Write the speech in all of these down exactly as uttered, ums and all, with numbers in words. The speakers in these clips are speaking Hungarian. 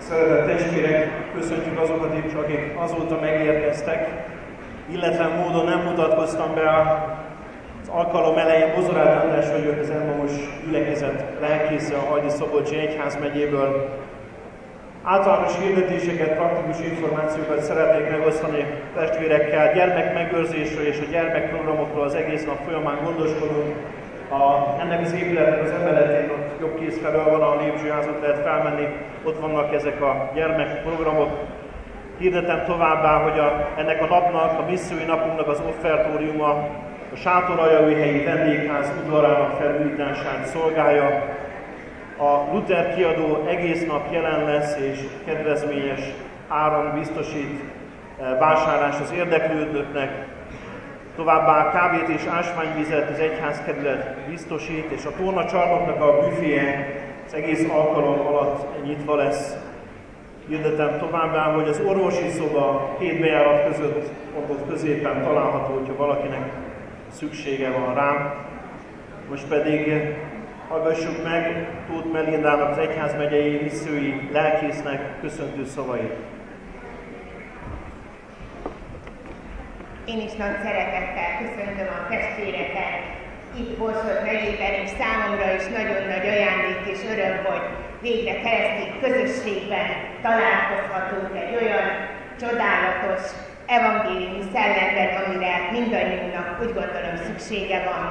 Szeretett testvérek, köszöntjük azokat is, akik azóta megérkeztek. Illetlen módon nem mutatkoztam be az alkalom elején. Bozorát András vagyok, az Emmaus gyülekezet lelkésze a Hajdú-Szabolcsi Egyházmegyéből. Általános hirdetéseket, praktikus információkat szeretnék megosztani testvérekkel. Gyermekmegőrzésről és a gyermekprogramokról az egész nap folyamán gondoskodunk. A, ennek az épületnek az emeletén, ott jobb kéz felől van a lépcsőházat, lehet felmenni, ott vannak ezek a gyermekprogramok. Hirdetem továbbá, hogy a, ennek a napnak, a missziói napunknak az offertóriuma a Sátoraljaújhelyi vendégház udvarának felújítását szolgálja. A Luther kiadó egész nap jelen lesz és kedvezményes áron biztosít vásárlás az érdeklődőknek. Továbbá kávét és ásványvizet az egyházkerület biztosít, és a tornacsarnoknak a büféje az egész alkalom alatt nyitva lesz. Hirdetem továbbá, hogy az orvosi szoba két bejárat között, pont ott középen található, hogyha valakinek szüksége van rá. Most pedig hallgassuk meg Tóth Melindának, az egyházmegyei missziói lelkésznek köszöntő szavait. Én is nagy szeretettel köszöntöm a testvéreket itt Borsod megyében, és számomra is nagyon nagy ajándék és öröm, hogy végre keresztény közösségben találkozhatunk egy olyan csodálatos evangéliumi szellemben, amire mindannyiunknak úgy gondolom szüksége van.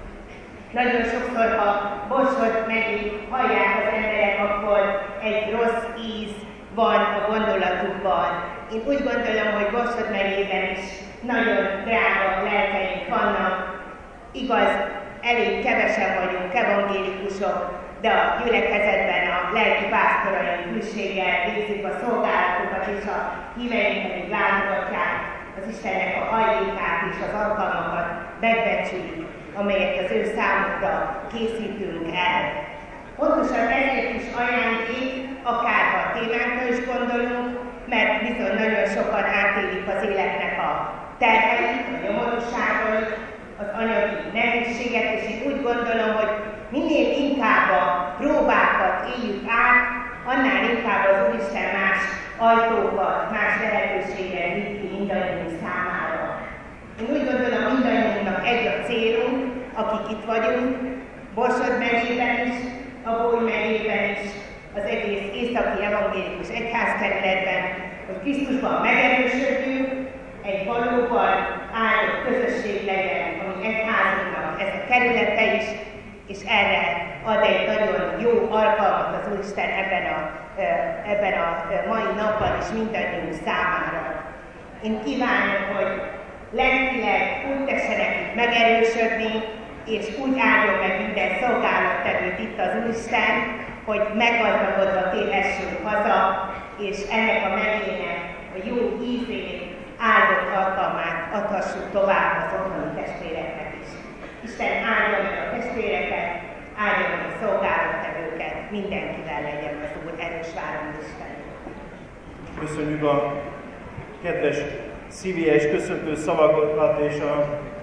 Nagyon sokszor, ha Borsod megyét hallják az emberek, akkor egy rossz íz van a gondolatukban. Én úgy gondolom, hogy Borsod megyében is nagyon drága lelkeink vannak. Igaz, elég kevesen vagyunk evangélikusok, de a gyülekezetben a lelki pásztoraink hűséggel végzik a szolgálatokat, és a híveink pedig látogatják az Istennek a hajlékát és az alkalmakat megbecsülik, amelyet az ő számukra készítünk el. Pontosan ezért is ajándék, akár ha a témánkra is gondolunk, mert bizony nagyon sokan átélik az életnek a terheit, a nyomorúságait, az anyagi nehézséget, és én úgy gondolom, hogy minél inkább a próbákat éljük át, annál inkább az Úristen más ajtókat, más lehetőséget nyit ki mindannyiunk számára. Én úgy gondolom, mindannyiunknak egy a célunk, akik itt vagyunk, Borsod megyében is, a Bój megyében is, az egész északi evangélikus egyházkerületben, hogy Krisztusban megerősödjünk, egy valóban áldott közösség legyen, ami egyházunknak ez a kerülete is, és erre ad egy nagyon jó alkalmat az Úristen ebben a, ebben a mai napban is mindannyiunk számára. Én kívánom, hogy lelkileg úgy tessenek itt megerősödni, és úgy áldjon meg minden szolgálattevőt itt az Úristen, hogy meggazdagodva térhessünk haza, és ennek a megyének a jó ízét, áldott alkalmát adhassuk tovább az otthoni testvéreknek is. Isten áldja meg a testvéreket, áldja meg a szolgálattevőket, mindenkivel legyen az Úr, erős várom Isten. Köszönjük a kedves szívélyes köszöntő szavakat és a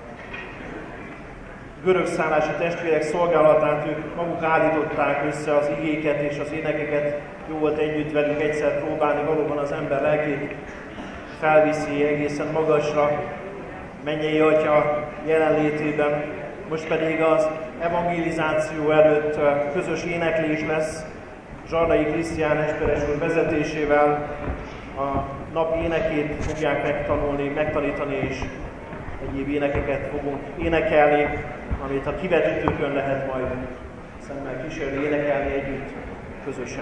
görögszállási testvérek szolgálatát. Ők maguk állították össze az igéket és az énekeket. Jó volt együtt velük egyszer próbálni, valóban az ember lelkét felviszi egészen magasra mennyei Atya jelenlétében. Most pedig az evangelizáció előtt közös éneklés lesz Zsarnai Krisztián esperes úr vezetésével. A nap énekét fogják megtanulni, megtanítani, és egyéb énekeket fogunk énekelni, amit a kivetítőkön lehet majd szemmel kísérni, énekelni együtt, közösen.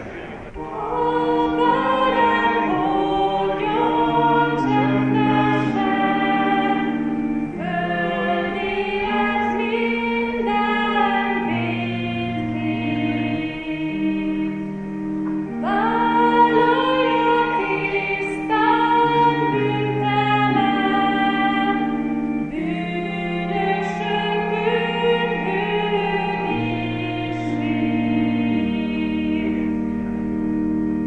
Thank you.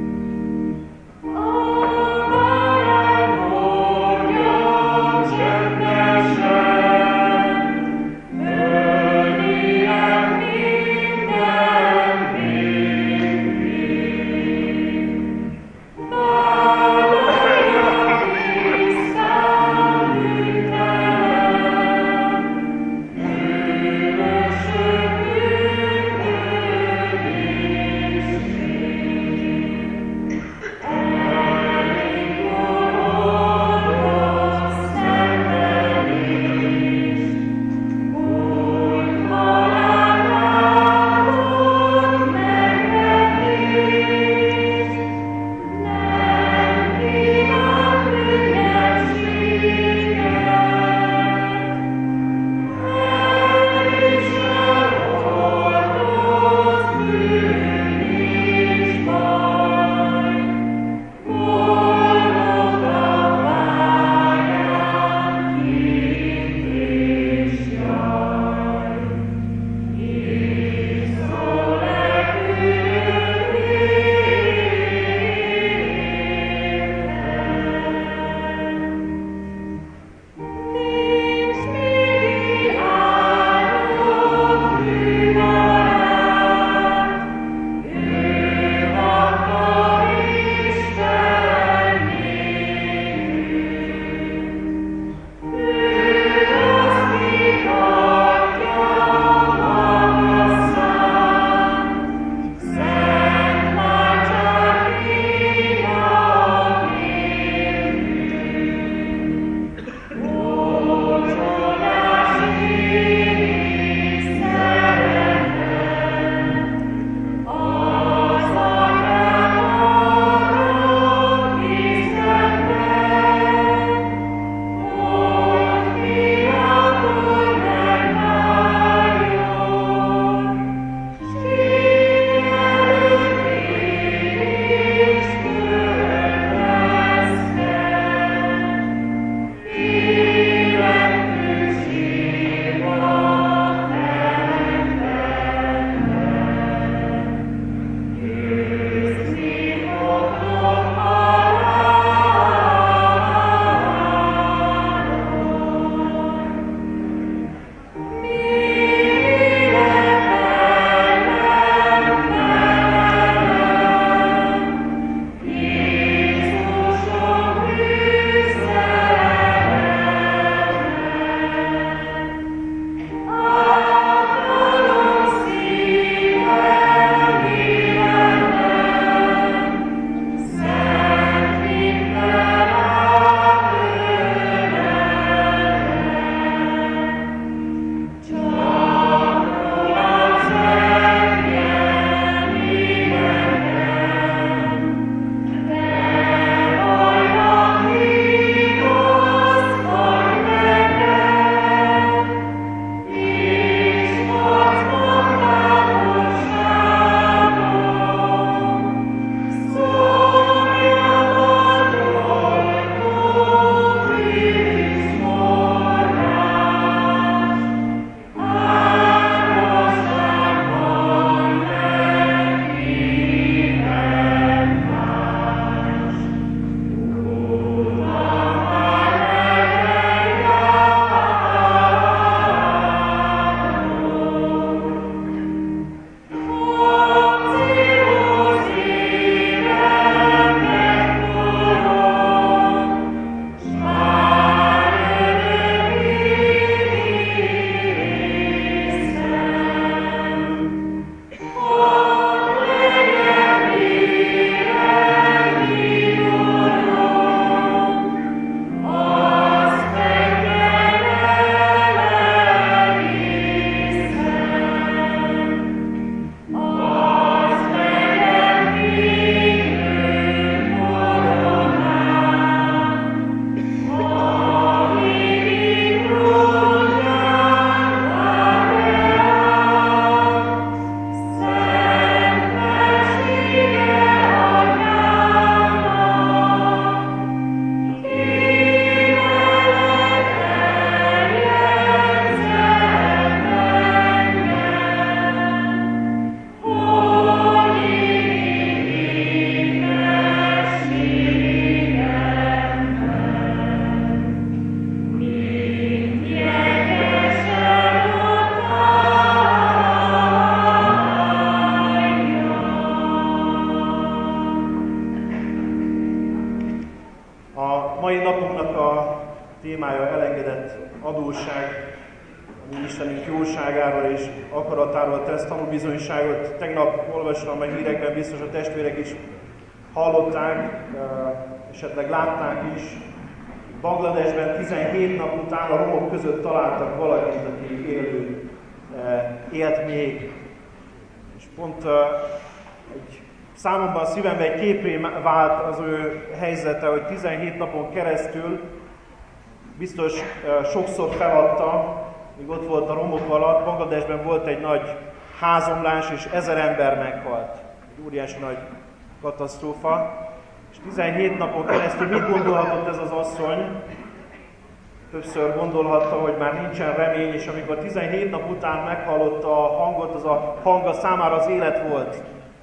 mai napunknak a témája elengedett adósság, ami Istenünk jóságáról és akaratáról tesz tanúbizonyságot. Tegnap olvastam a hírekben, biztos a testvérek is hallották, esetleg látták is. Bangladesben tizenhét nap után a romok között találtak valakit, aki élő, élt még. És pont egy számomban a szívemben egy képé vált az ő helyzete, hogy tizenhét napon keresztül biztos sokszor feladta, míg ott volt a romok alatt. Bangladesben volt egy nagy házomlás, és ezer ember meghalt. Egy óriási nagy katasztrófa. És tizenhét napon keresztül mit gondolhatott ez az asszony? Többször gondolhatta, hogy már nincsen remény, és amikor tizenhét nap után meghallotta a hangot, az a hang számára az élet volt.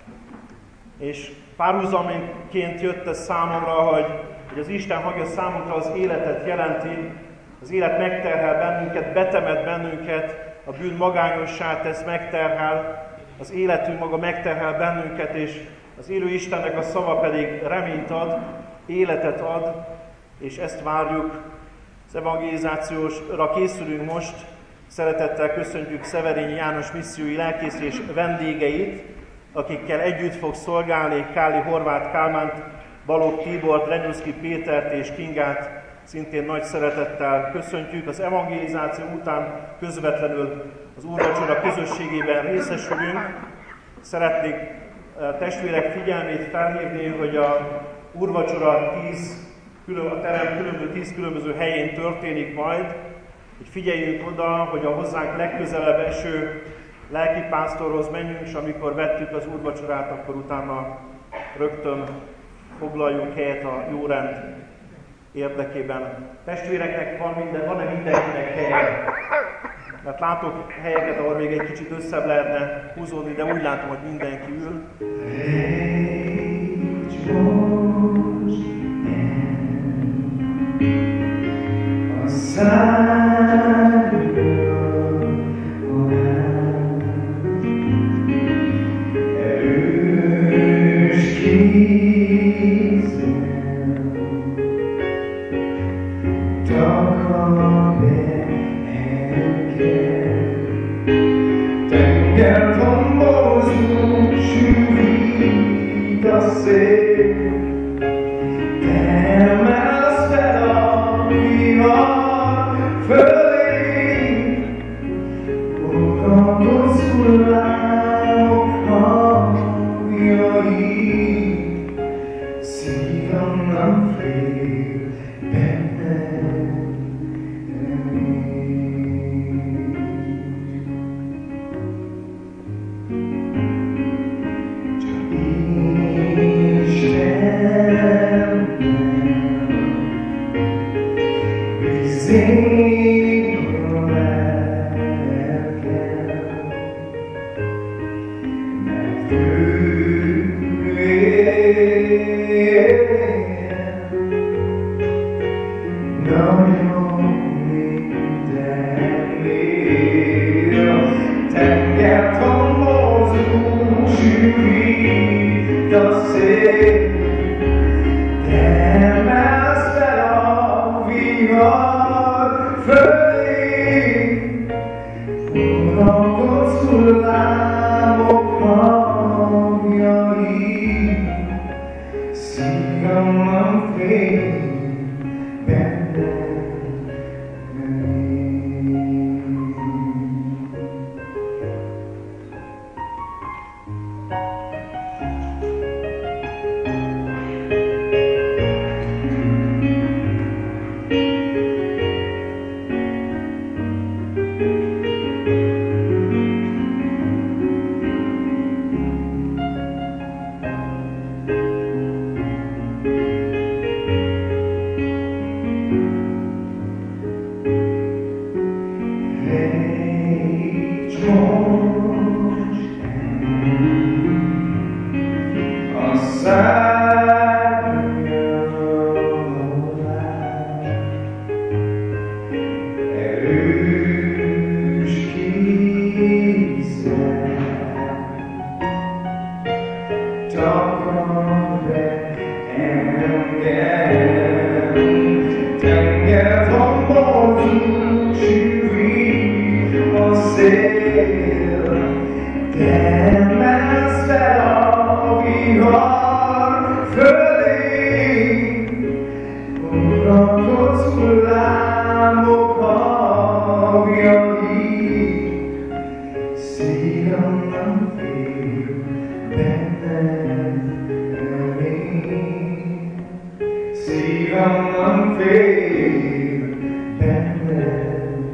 És párhuzamonként jött ez számomra, hogy, hogy az Isten hangja számunkra az életet jelenti, az élet megterhel bennünket, betemet bennünket, a bűn magányossá tesz, megterhel, az életünk maga megterhel bennünket, és az élő Istennek a szava pedig reményt ad, életet ad, és ezt várjuk. Az evangelizációsra készülünk most. Szeretettel köszöntjük Szeverényi János missziói lelkész és vendégeit, akikkel együtt fog szolgálni Káli Horváth Kálmánt, Balogh Tibort, Renyuszki Pétert és Kingát. Szintén nagy szeretettel köszöntjük. Az evangelizáció után közvetlenül az úrvacsora közösségében részesülünk. Szeretnék testvérek figyelmét felhívni, hogy a úrvacsora tíz, a terem különböző, tíz különböző helyén történik majd. Hogy figyeljünk oda, hogy a hozzánk legközelebb eső lelkipásztorhoz menjünk, és amikor vettük az úrvacsorát, akkor utána rögtön foglaljunk helyet a jó rend érdekében. Testvéreknek van minden, van-e mindenkinek helye? Mert látok helyeket, ahol még egy kicsit összebb lehetne húzódni, de úgy látom, hogy mindenki ül. Szívamban fél benned.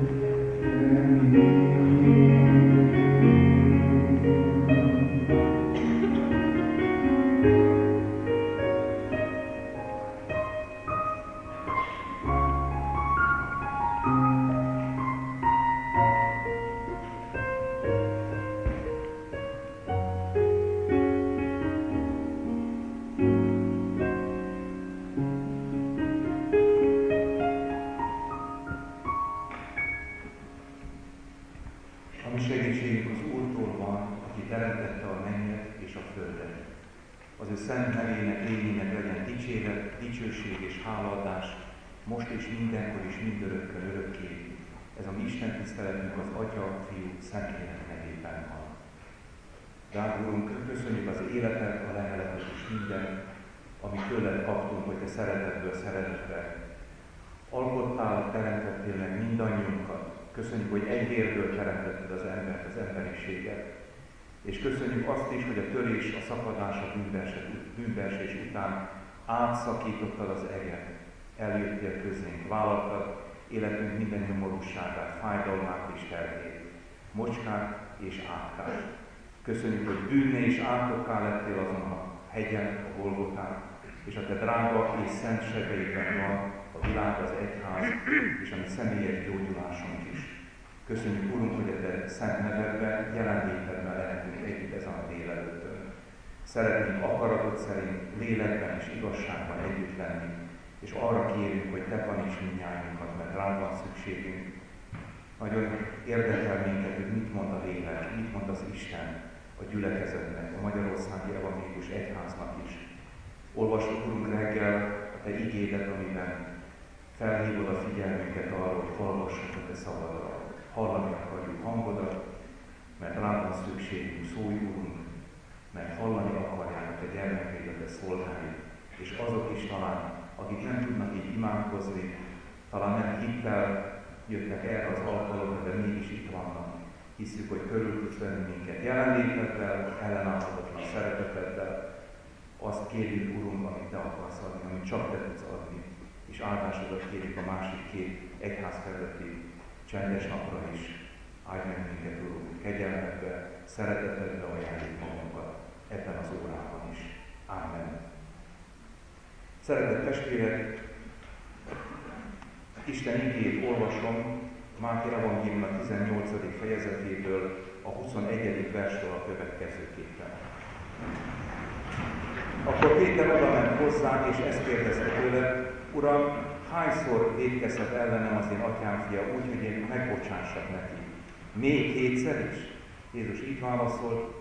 Dicsőség és hálaadás, most és mindenkor is mindörökkön örökké. Ez a mi Isten tiszteletünk az Atya, Fiú, Szentlélek nevében van. Drága Urunk, köszönjük az életet, a leheletet és minden, amit tőled kaptunk, hogy te szeretetből szeretetbe alkottál, teremtettél meg mindannyiunkat. Köszönjük, hogy egy vérből teremtetted az embert, az emberiséget. És köszönjük azt is, hogy a törés, a szakadás, a bűnbeesés után átszakítottad az eget, eljöttél közénk, vállaltad életünk minden nyomorúságát, fájdalmát és terhét, mocskát és átkát. Köszönjük, hogy bűnné és átokká lettél azon a hegyen, a Golgotán, és a te drága és szent sebeiben van a világ, az egyház és a mi személyes gyógyulásunk is. Köszönjük, Urunk, hogy a te szent nevedben, jelenlétedben lehetünk együtt ezen a délelőttön. Szeretnénk akaratod szerint lélekben és igazságban együtt lenni, és arra kérünk, hogy te taníts mindnyájunkat, mert rád van szükségünk. Nagyon érdekel minket, hogy mit mond a lélek, mit mond az Isten a gyülekezetnek, a Magyarországi Evangélikus Egyháznak is. Olvasok, Urunk, reggel a te igédet, amiben felhívod a figyelmünket arra, hogy hallgassunk a te szavadra. Hallani akarjuk hangodat, mert rád van szükségünk, szólj, Urunk, mert hallani akarják a te gyermekeid, a te szolgáid, és azok is talán, akik nem tudnak így imádkozni, talán nem hittel jöttek erre az alkalomra, de mégis itt vannak. Hiszük, hogy körül tudsz venni minket jelenléteddel, ellenállhatatlan szereteteddel. Azt kérjük, Urunk, amit te akarsz adni, amit csak te tudsz adni, és áldásodat kérjük a másik két egyházterületi csendes napra is. Áldj meg minket, Urunk, kegyelmedbe, szeretetedbe ajánljuk magunkat ebben az órában is. Amen. Szeretett testvérek, Isten igéjét olvasom Máté Evangélium a tizennyolcadik fejezetéből, a huszonegyedik verstől a következőképpen. Akkor Péter oda ment hozzá, és ezt kérdezte tőle: Uram, hányszor vétkezhet ellenem az én atyám fia úgy, hogy én megbocsássak neki? Még hétszer is? Jézus így válaszolt: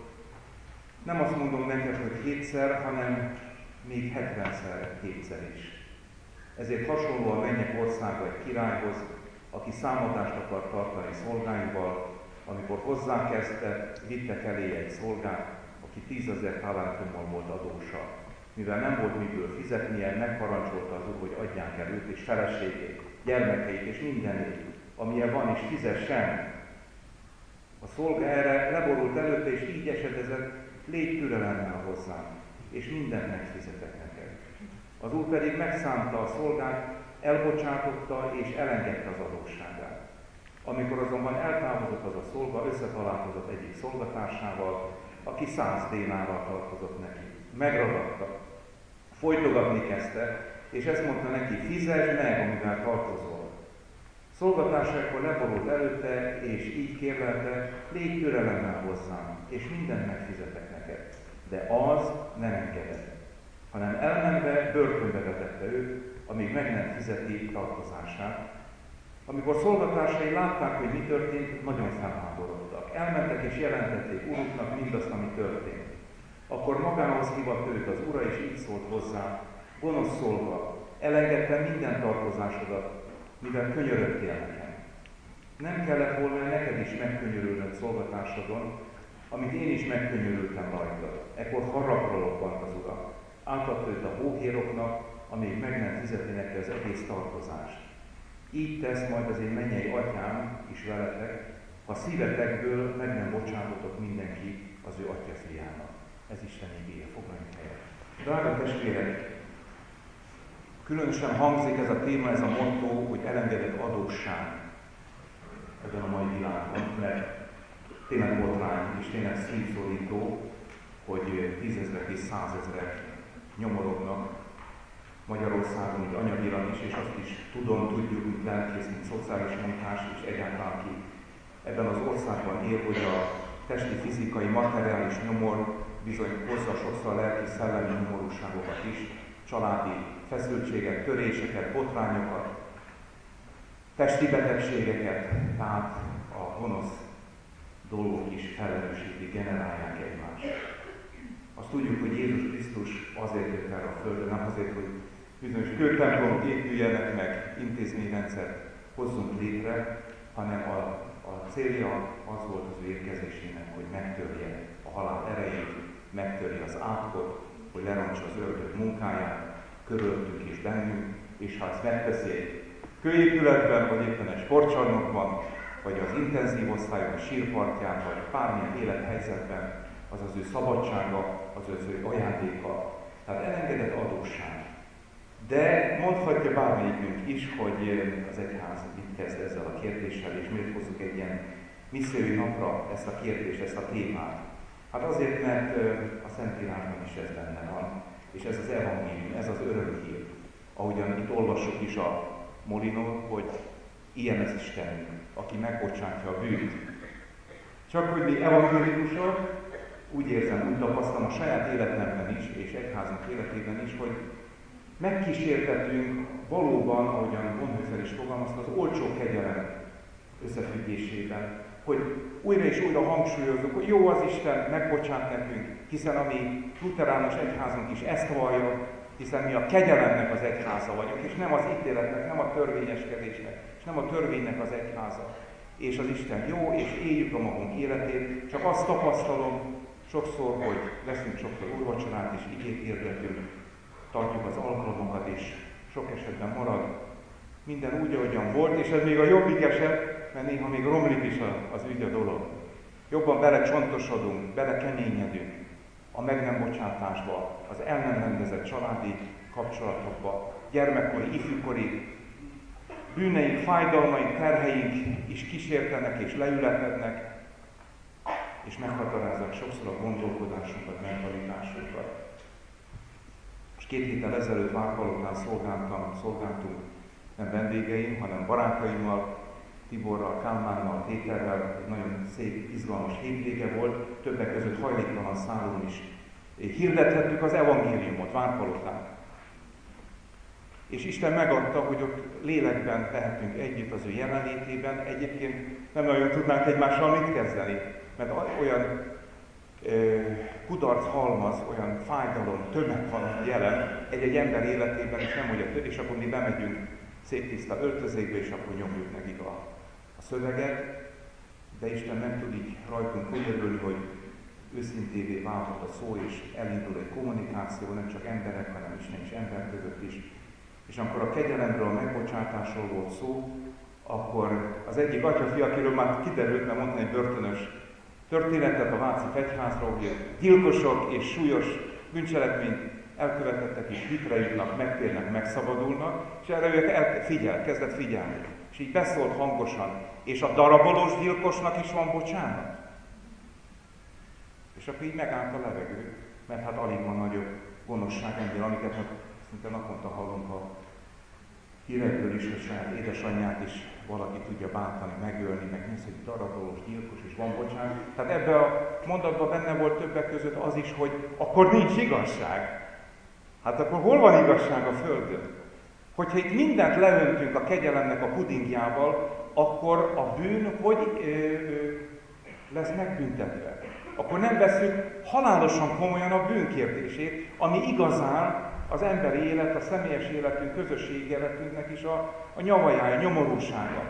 nem azt mondom neked, hogy hétszer, hanem még hetvenszer hétszer is. Ezért hasonló a mennyek országa egy királyhoz, aki számadást akar tartani szolgáival, amikor hozzákezdte, vittek elé egy szolgát, aki tízezer talentummal volt adósa. Mivel nem volt miből fizetnie, megparancsolta az úr, hogy adják el őt és feleségét, gyermekeit és mindenét, amilyen van, és fizessen. A szolga erre leborult előtte, és így esedezett: légy türelemmel hozzám, és mindent megfizetek neked. Az úr pedig megszánta a szolgát, elbocsátotta és elengedte az adósságát. Amikor azonban eltávozott az a szolga, összetalálkozott egyik szolgatársával, aki száz dénárral tartozott neki. Megragadta, folytogatni kezdte, és ezt mondta neki: fizesd meg, amivel tartozol. Szolgatársa ekkor leborult előtte, és így kérlelte: légy türelemmel hozzám, és mindent megfizetek neked. De az nem engedett, hanem elmenve börtönbe vetette őt, amíg meg nem fizeti tartozását. Amikor szolgatársai látták, hogy mi történt, nagyon felháborodtak. Elmentek és jelentették uruknak mindazt, ami történt. Akkor magához hívott őt az ura, és így szólt hozzá: gonosz szolga, elengedtem minden tartozásodat, mivel könyörögtél nekem. Nem kellett volna neked is megkönyörülnöd szolgatásodon, amit én is megkönyörültem rajta. Ekkor haragra lobbant az ura. Átadta őt a hóhéroknak, amíg meg nem fizeti neki az egész tartozást. Így tesz majd az én mennyei atyám is veletek, ha szívetekből meg nem bocsátotok mindenki az ő atya fiának. Ez Isten igéje, foglaljunk helyet. Drága testvérek, a Különösen hangzik ez a téma, ez a motto, hogy elengedett adósság ebben a mai világban, mert tényleg botrány és tényleg szívszorító, hogy tízezrek és százezrek nyomorognak Magyarországon, mint anyagilag is, és azt is tudom, tudjuk, mint lelkész, mint szociális munkás, és egyáltalán ki ebben az országban él, hogy a testi, fizikai, materiális nyomor bizony hozza sokszor a lelki, szellemi nyomorúságokat is, családi feszültséget, töréseket, botrányokat, testi betegségeket, tehát a gonosz dolgok is felelősítik, generálják egymást. Azt tudjuk, hogy Jézus Krisztus azért jött erre a földre, nem azért, hogy bizonyos kőtemplomok épüljenek meg, intézményrendszert hozzunk létre, hanem a, a célja az volt az ő érkezésének, hogy megtörje a halál erejét, megtörje az átkot, hogy lerontsa az ördög munkáját, körülöttünk és bennünk, és ha ezt megteszi egy kőépületben, vagy éppen egy sportcsarnokban, vagy az intenzív osztályon, a sírpartján, vagy bármilyen élethelyzetben, az az ő szabadsága, az az ő ajándéka. Tehát elengedett adósság. De mondhatja bármelyikünk is, hogy az egyház mit kezd ezzel a kérdéssel, és miért hozzuk egy ilyen missziói napra ezt a kérdést, ezt a témát. Hát azért, mert a Szentírásban is ez benne van, és ez az evangélium, ez az örömhír. Ahogyan itt olvassuk is a Molinón, hogy ilyen az Istenünk, aki megbocsátja a bűnt. Csak hogy mi evangélikusok, úgy érzem, úgy tapasztalom a saját életemben is, és egyházunk életében is, hogy megkísértetünk valóban, ahogyan Bonhoeffer is fogalmazta, az olcsó kegyelem összefüggésében, hogy újra és újra hangsúlyozunk, hogy jó az Isten, megbocsát nekünk, hiszen a mi luterános egyházunk is ezt vallja, hiszen mi a kegyelemnek az egyháza vagyunk, és nem az ítéletnek, nem a törvényeskedésnek, és nem a törvénynek az egyháza. És az Isten jó, és éljük a magunk életét, csak azt tapasztalom sokszor, hogy leszünk sokszor úrvacsorát, és igét hirdetünk, tartjuk az alkalmakat, és sok esetben marad minden úgy, ahogyan volt, és ez még a jobbik eset, mert néha még romlik is az ügy, a dolog. Jobban belecsontosadunk, belekeményedünk a meg nem bocsátásba, az el nem rendezett családi kapcsolatokba, gyermekkori, ifjúkori bűneink, fájdalmaink, terheink is kísértenek és leületednek, és meghatározzák sokszor a gondolkodásunkat, mentalitásunkat. Most két héttel ezelőtt Várpalotán szolgáltam, szolgáltunk nem vendégeim, hanem barátaimmal, Tiborral, Kálmánnal, Péterrel, egy nagyon szép, izgalmas hétvége volt, többek között hajléktalan szálon is hirdethettük az evangéliumot Várpalotán. És Isten megadta, hogy ott lélekben lehetünk együtt az ő jelenlétében, egyébként nem nagyon tudnánk egymással mit kezdeni, mert olyan ö, kudarc halmaz, olyan fájdalom, tömeg van jelen egy-egy ember életében, és nem hogy a több, és akkor mi bemegyünk szép tiszta öltözékbe, és akkor nyomjuk nekik a, a szöveget, de Isten nem tud így rajtunk könyörülni, hogy őszintévé válhat a szó, és elindul egy kommunikáció, nem csak emberek, hanem Isten és ember között is. És amikor a kegyelemről, a megbocsátásról volt szó, akkor az egyik atya-fia, akiről már kiderült, mert mondta egy börtönös történetet a váci fegyházról, hogy gyilkosok és súlyos bűncselekményt elkövetettek, és hitre jutnak, megtérnek, megszabadulnak, és erre ő el, figyel, kezdett figyelni. És így beszólt hangosan, és a darabolós gyilkosnak is van bocsánat. És akkor így megállt a levegő, mert hát alig van nagyobb gonoszság ennél, amiket hát szinte naponta hallunk a hírekből is, hogy saját édesanyját is valaki tudja bántani, megölni, meg néz, hogy darabolós gyilkos és van bocsánat. Tehát ebben a mondatban benne volt többek között az is, hogy akkor nincs igazság. Hát akkor hol van igazság a Földön? Hogyha itt mindent leöntünk a kegyelemnek a pudingjával, akkor a bűn hogy ö, ö, lesz megbüntetve? Akkor nem veszünk halálosan komolyan a bűnkérdését, ami igazán az emberi élet, a személyes életünk, közösségi életünknek is a, a nyavajája, nyomorúsága.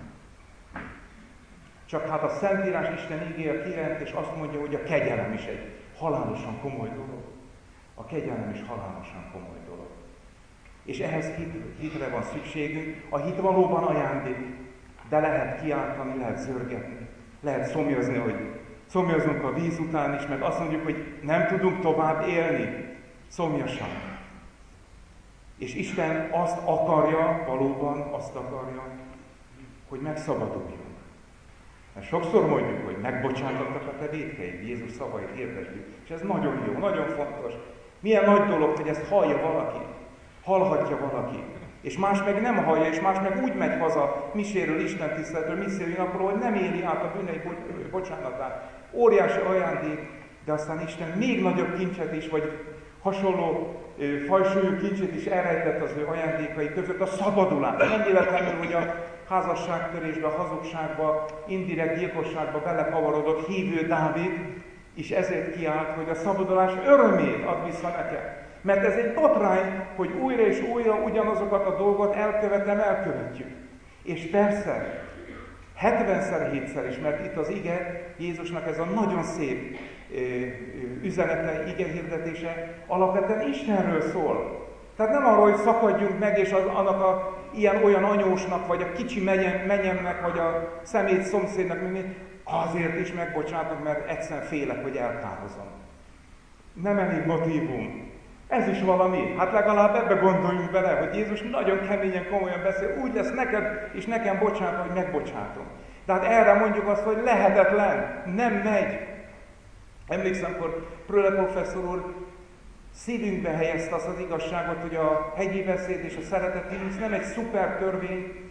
Csak hát a Szentírás Isten igéje kijelent, és azt mondja, hogy a kegyelem is egy halálosan komoly dolog. A kegyelem is halálosan komoly dolog. És ehhez hit, hitre van szükségünk. A hit valóban ajándék, de lehet kiáltani, lehet zörgetni, lehet szomjazni, hogy szomjazunk a víz után is, meg azt mondjuk, hogy nem tudunk tovább élni szomjasan. És Isten azt akarja, valóban azt akarja, hogy megszabaduljunk. Mert sokszor mondjuk, hogy megbocsátottak a te vétkeid, Jézus szavait hirdetjük. És ez nagyon jó, nagyon fontos. Milyen nagy dolog, hogy ezt hallja valaki, hallhatja valaki. És más meg nem hallja, és más meg úgy megy haza miséről, Isten tiszteletről, missziói napról, hogy nem éli át a bűnei bocsánatát. Óriási ajándék, de aztán Isten még nagyobb kincset is, vagy hasonló fajsúlyú kincsét is elrejtett az ő ajándékai között, a szabadulás. Nem véletlenül, hogy a házasságtörésbe, a hazugságba, indirekt gyilkosságba belekavarodott hívő Dávid, és ezért kiállt, hogy a szabadulás örömét ad vissza nekem. Mert ez egy botrány, hogy újra és újra ugyanazokat a dolgot elkövetem, elkövetjük. És persze, hetvenszer, hétszer is, mert itt az ige, Jézusnak ez a nagyon szép üzenete, ige hirdetése alapvetően Istenről szól. Tehát nem arról, hogy szakadjunk meg, és az, annak a ilyen-olyan anyósnak, vagy a kicsi menyemnek, vagy a szemét szomszédnak, azért is megbocsátok, mert egyszerűen félek, hogy elkározom. Nem elég motívum. Ez is valami. Hát legalább ebbe gondoljunk bele, hogy Jézus nagyon keményen, komolyan beszél, úgy lesz neked és nekem bocsánat, hogy megbocsátom. Tehát erre mondjuk azt, hogy lehetetlen, nem megy. Emlékszem, amikor Pröle professzor úr szívünkbe helyezte azt az igazságot, hogy a hegyi beszéd és a szeretet himnusz nem egy szuper törvény,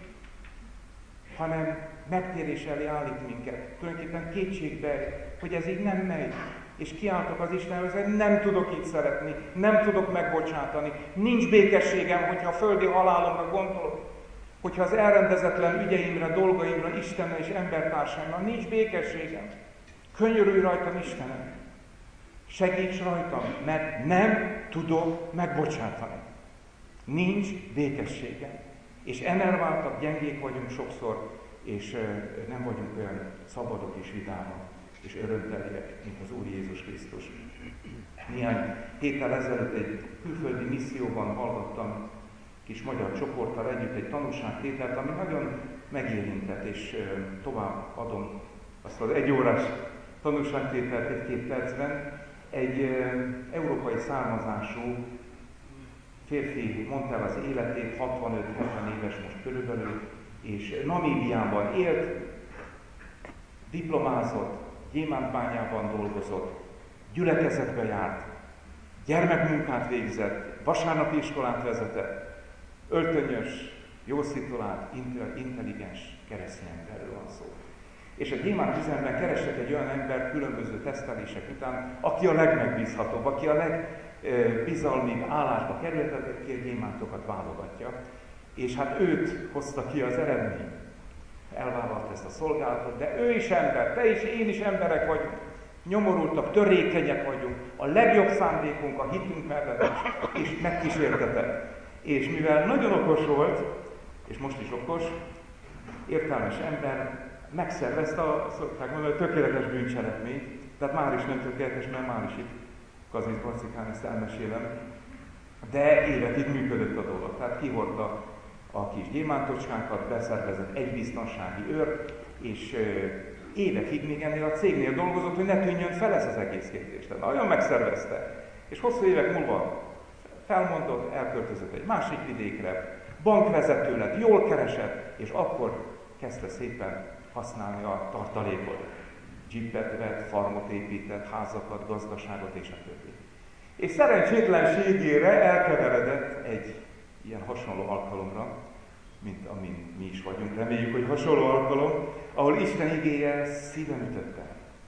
hanem megtérés elé állít minket. Tulajdonképpen kétségbe, hogy ez így nem megy. És kiáltok az Istenhez, hogy nem tudok így szeretni, nem tudok megbocsátani. Nincs békességem, hogyha a földi halálomra gondolok. Hogyha az elrendezetlen ügyeimre, dolgaimra, Istennel és embertársaimmal nincs békességem. Könyörülj rajtam, Istenem. Segíts rajtam, mert nem tudok megbocsátani. Nincs békességem. És enerváltak, gyengék vagyunk sokszor, és nem vagyunk olyan szabadok és vidámak, és örömteliek, mint az Úr Jézus Krisztus. Néhány héttel ezelőtt egy külföldi misszióban hallgattam kis magyar csoporttal együtt egy tanúságtételt, ami nagyon megérintett, és tovább adom azt az egyórás tanúságtételt egy-két percben. Egy európai származású férfi mondta el az életét, hatvanöt-hetven éves most körülbelül, és Namíbiában élt, diplomázott, gyémántbányában dolgozott, gyülekezetbe járt, gyermekmunkát végzett, vasárnapi iskolát vezetett, öltönyös, jó szituált, intelligens keresztény emberről van szó. És a gyémánt üzemben kerestek egy olyan ember különböző tesztelések után, aki a legmegbízhatóbb, aki a legbizalmibb állásba kerülhet, aki a gyémántokat válogatja. És hát őt hozta ki az eredmény. Elvállalta ezt a szolgálatot, de ő is ember, te is, én is emberek vagyunk. Nyomorultak, törékenyek vagyunk. A legjobb szándékunk, a hitünk mellett, és megkísértetett. És mivel nagyon okos volt, és most is okos, értelmes ember, megszervezte a, szokták mondani, a tökéletes bűncselekményt, tehát már is nem tökéletes, mert már is itt Kazmisz Barcikán ezt elmesélem, de évekig működött a dolog. Tehát kihordta a kis gyémántocskákat, beszervezett egy biztonsági őrt, és évekig még ennél a cégnél dolgozott, hogy ne tűnjön fel ez az egész kérdés. Tehát nagyon megszervezte. És hosszú évek múlva felmondott, elköltözött egy másik vidékre, bankvezető lett, jól keresett, és akkor kezdte szépen használni a tartalékot. Jeepet vett, farmot épített, házakat, gazdaságot és a többi. És szerencsétlenségére elkeveredett egy ilyen hasonló alkalomra, mint amin mi is vagyunk, reméljük, hogy hasonló alkalom, ahol Isten igéje szíven ütötte.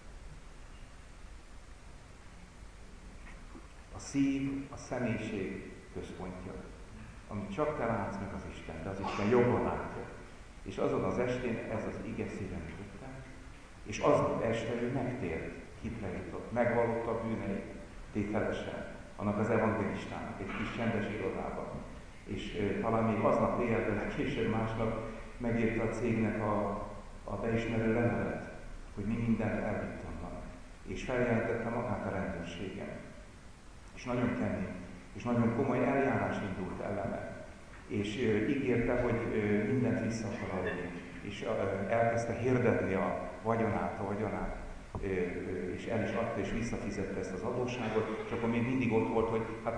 A szív, a személyiség központja, amit csak te látsz meg az Isten, de az Isten jobban látja. És azon az estén ez az ige szíven ütötte, és azon este ő megtért, hitre jutott, megvallotta a bűneit tételesen, annak az evangélistának egy kis csendes irodában. És e, talán még aznap éjjel, később másnap megírta a cégnek a, a beismerő levelet, hogy mi mindent elvitt onnan. És feljelentette magát a rendőrségen. És nagyon kemény, és nagyon komoly eljárás indult ellene. És e, ígérte, hogy e, mindent vissza akar adni. És e, elkezdte hirdetni a vagyonát, a vagyonát. És el is adta, és visszafizette ezt az adósságot, és akkor még mindig ott volt, hogy hát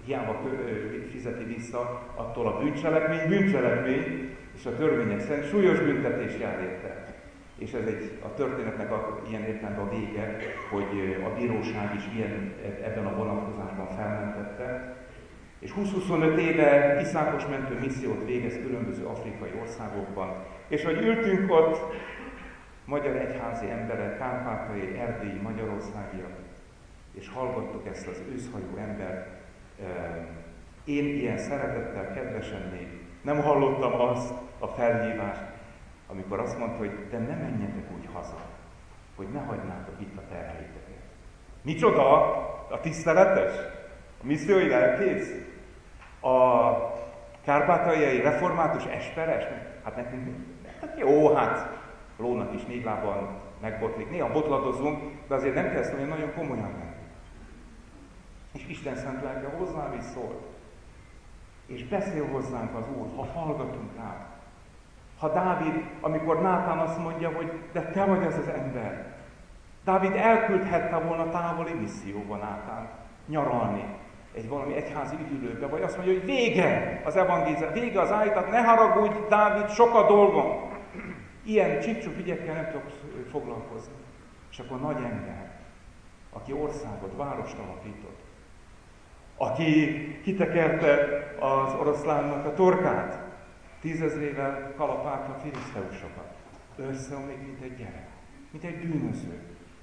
hiába fizeti vissza, attól a bűncselekmény bűncselekmény, és a törvények szerint súlyos büntetés jár érte. És ez egy, a történetnek a, ilyen értelemben a vége, hogy a bíróság is ilyen, ebben a vonatkozásban felmentette. És húsz-huszonöt éve kiszákos mentő missziót végez különböző afrikai országokban. És hogy ültünk ott, magyar egyházi emberek, kárpátaljai, erdélyi, magyarországiak, és hallgattuk ezt az őszhajú embert, én ilyen szeretettel, kedvesen még nem hallottam azt a felhívást, amikor azt mondta, hogy de ne menjetek úgy haza, hogy ne hagynátok itt a terheiteket. Micsoda? A tiszteletes? A missziói lelkész? A kárpátaljai református esperes? Hát nekünk, hát jó, hát lónak is négy lábon megbotlik. Néha botladozunk, de azért nem kell ezt olyan nagyon komolyan venni. És Isten szent lelke hozzám is szól. És beszél hozzánk az Úr, ha hallgatunk rá. Ha Dávid, amikor Nátán azt mondja, hogy de te vagy ez az ember. Dávid elküldhette volna távoli misszióba Nátán nyaralni egy valami egyházi üdülőbe, vagy azt mondja, hogy vége az evangélium, vége az állítat, ne haragudj, Dávid, sok a dolgom. Ilyen csipcsup ügyekkel nem tudok foglalkozni. És akkor nagy ember, aki országot, várost alapított, aki kitekerte az oroszlánnak a torkát, tízezrével kalapálta a filiszteusokat. Összeomlik, mint egy gyerek, mint egy bűnöző.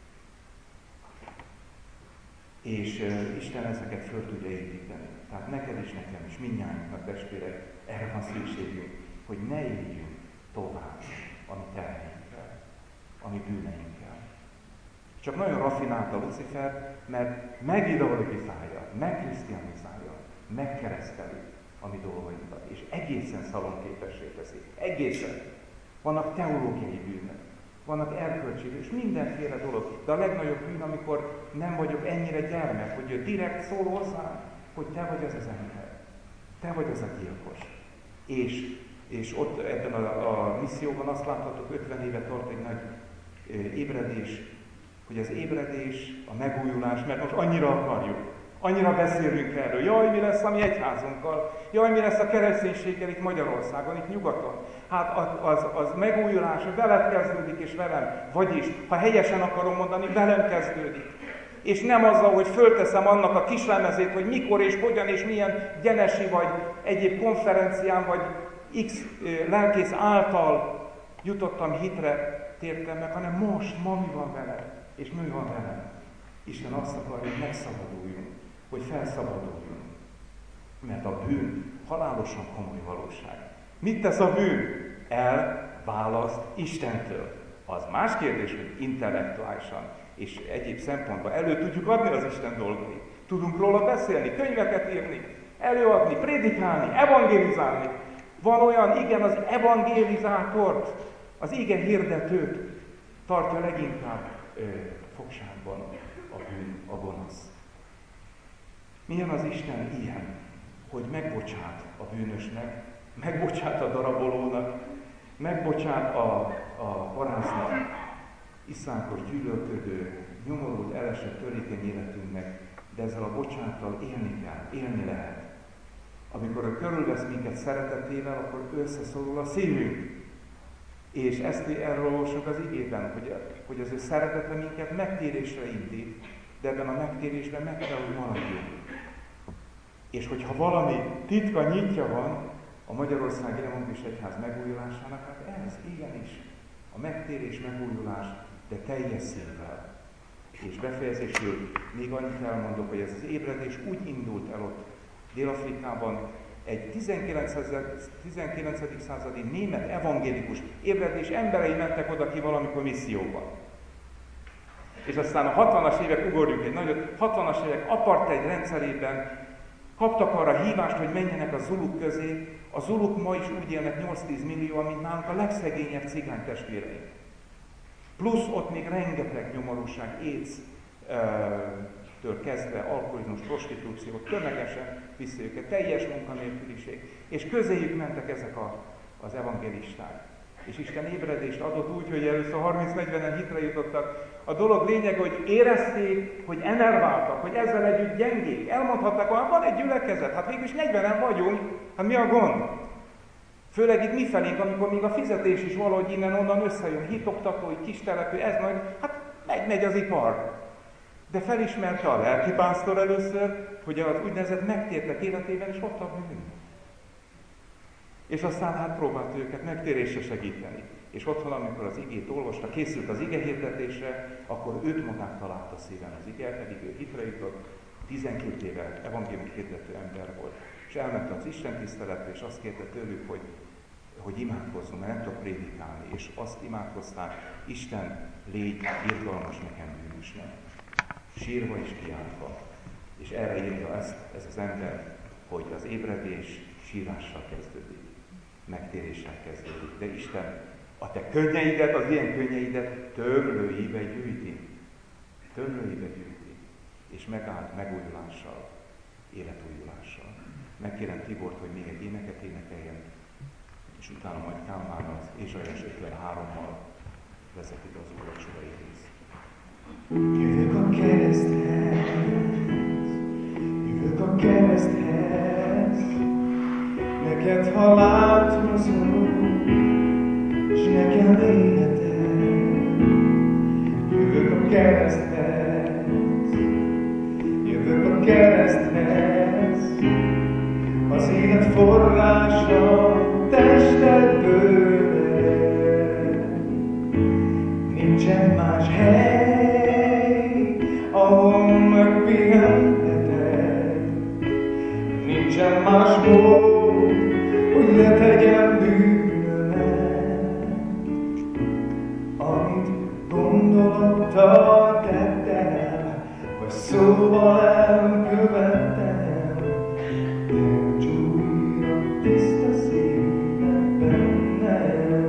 És uh, Isten ezeket föl tudja építeni. Tehát neked is, nekem is, mindnyájunknak, testvérek, erre van szükségünk, hogy ne éljünk tovább a mi terheinkkel, a mi bűneinkkel. Csak nagyon raffinálta Lucifer, mert megideologizálja, megkrisztianizálja, megkereszteli a mi dolgainkat, és egészen szalonképessé teszi. Egészen. Vannak teológiai bűnök, vannak erkölcsi, és mindenféle dolog. De a legnagyobb bűn, amikor nem vagyok ennyire gyermek, hogy ő direkt szól hozzám, hogy te vagy az az ember. Te vagy az a gyilkos. És, és ott ebben a, a misszióban azt láthatok, ötven éve tart egy nagy e, ébredés, hogy az ébredés, a megújulás, mert most annyira akarjuk, annyira beszélünk erről, jaj, mi lesz a mi egyházunkkal, jaj, mi lesz a kereszténységgel itt Magyarországon, itt nyugaton. Hát az, az megújulás, veled kezdődik és velem. Vagyis, ha helyesen akarom mondani, velem kezdődik. És nem azzal, hogy fölteszem annak a kislemezét, hogy mikor és hogyan és milyen gyenesi vagy egyéb konferencián, vagy X lelkész által jutottam hitre, tértem meg, hanem most, ma mi van veled, és mi van velem. Isten azt akarja, hogy megszabaduljunk, hogy felszabaduljunk. Mert a bűn halálosan komoly valóság. Mit tesz a bűn? Elválaszt Istentől. Az más kérdés, hogy intellektuálisan és egyéb szempontból elő tudjuk adni az Isten dolgait. Tudunk róla beszélni, könyveket írni, előadni, prédikálni, evangélizálni. Van olyan, igen, az evangélizátort, az ige hirdetőt tartja leginkább ö, fogságban a bűn, a gonosz. Milyen az Isten ilyen, hogy megbocsát a bűnösnek, megbocsát a darabolónak, megbocsát a, a paráznak, iszánkos, gyűlölködő, nyomorult, elesett, törékeny életünknek, de ezzel a bocsánattal élni kell, élni lehet. Amikor ő körülvesz minket szeretetével, akkor összeszorul a szívünk. És ezt erről olvasok az igében, hogy, hogy az ő szeretete minket megtérésre indít, de ebben a megtérésben meg kell, hogy maradjunk. És hogyha valami titka nyitja van a Magyarországi Evangélikus Egyház megújulásának, hát ez igenis a megtérés, megújulás, de teljes szívvel. És befejezésül még annyit elmondok, hogy ez az ébredés úgy indult el ott Dél-Afrikában, egy tizenkilencedik századi német evangélikus ébredés emberei mentek oda ki valamikor misszióban. És aztán a hatvanas évek, ugorjunk egy nagyot, hatvanas évek apartheid rendszerében kaptak arra hívást, hogy menjenek a zuluk közé. A zuluk ma is úgy élnek nyolc-tíz millió, mint nálunk a legszegényebb cigány testvéreink. Plusz ott még rengeteg nyomorúság, AIDS, től kezdve alkoholizmus, prostitúció, tömegesen viszi őket, teljes munkanélküliség. És közéjük mentek ezek a, az evangélisták. És Isten ébredést adott úgy, hogy először harminc-negyvenen hitre jutottak. A dolog lényeg, hogy érezték, hogy enerváltak, hogy ezzel együtt gyengék. Elmondhatták, hogy van egy gyülekezet, hát végülis negyvenen vagyunk, hát mi a gond? Főleg itt mifelénk, amikor még a fizetés is valahogy innen-onnan összejön, hitoktatói, kistelepű, ez majd, hát megy, megy az ipar. De felismerte a lelkipásztor először, hogy az úgynevezett megtértek életében is ott a bűn. És aztán hát próbált őket megtérésre segíteni. És otthon, amikor az igét olvasta, készült az ige hirdetésre, akkor őt magát találta szíven az ige, pedig ő hitre jutott, tizenkét éve evangélium hirdető ember volt. És elment az Isten tiszteletre, és azt kérte tőlük, hogy, hogy imádkozzon, mert nem tudok prédikálni. És azt imádkozták, Isten, légy irgalmas nekem bűnösnek. Sírva és kiáltva. És erre írja ezt ez az ember, hogy az ébredés sírással kezdődik, megtéréssel kezdődik. De Isten a te könnyeidet, az ilyen könnyeidet tömlőibe gyűjti. Tömlőibe gyűjti. És megállt megújulással, életújulással. Megkérem Tibort, hogy még egy éneket énekeljen, és utána majd Kálmán az Ézsaiás ötvenhárommal vezeti be az úrvacsorai rész. Jövök a kereszthez, jövök a kereszthez, neked halált hozom, s nekem életem. Jövök a kereszthez, jövök a kereszthez, az élet forrása testedből. Nincsen más hely, ahol megpihenhetek. Nincsen más mód, hogy letegyem bűnömet. Amit gondolattal tettem, vagy szóval elkövettem, teremts újra tiszta szívet bennem.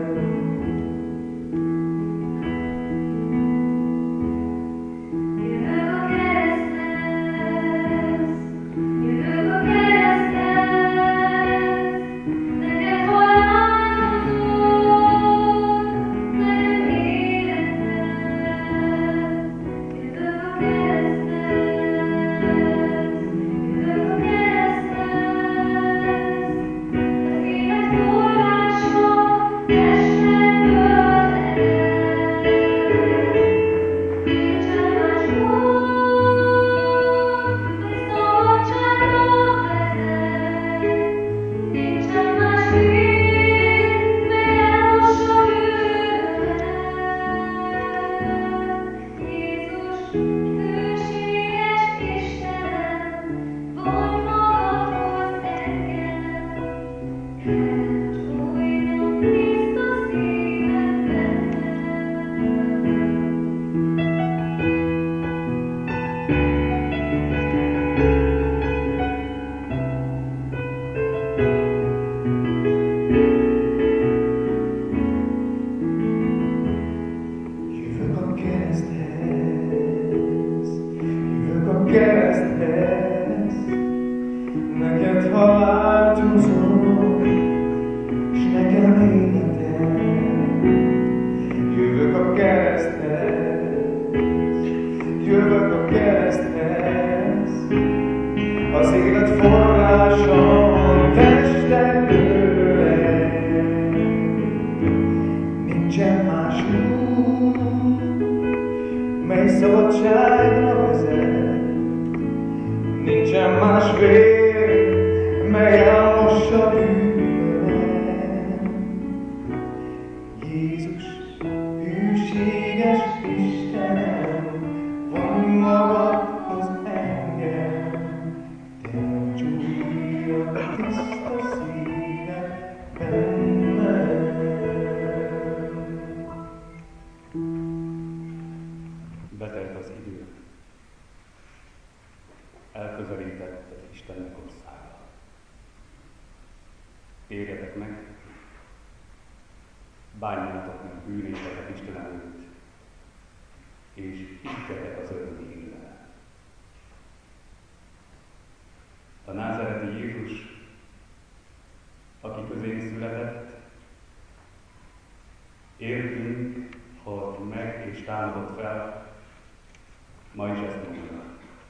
álmodott fel, ma is ezt mondja.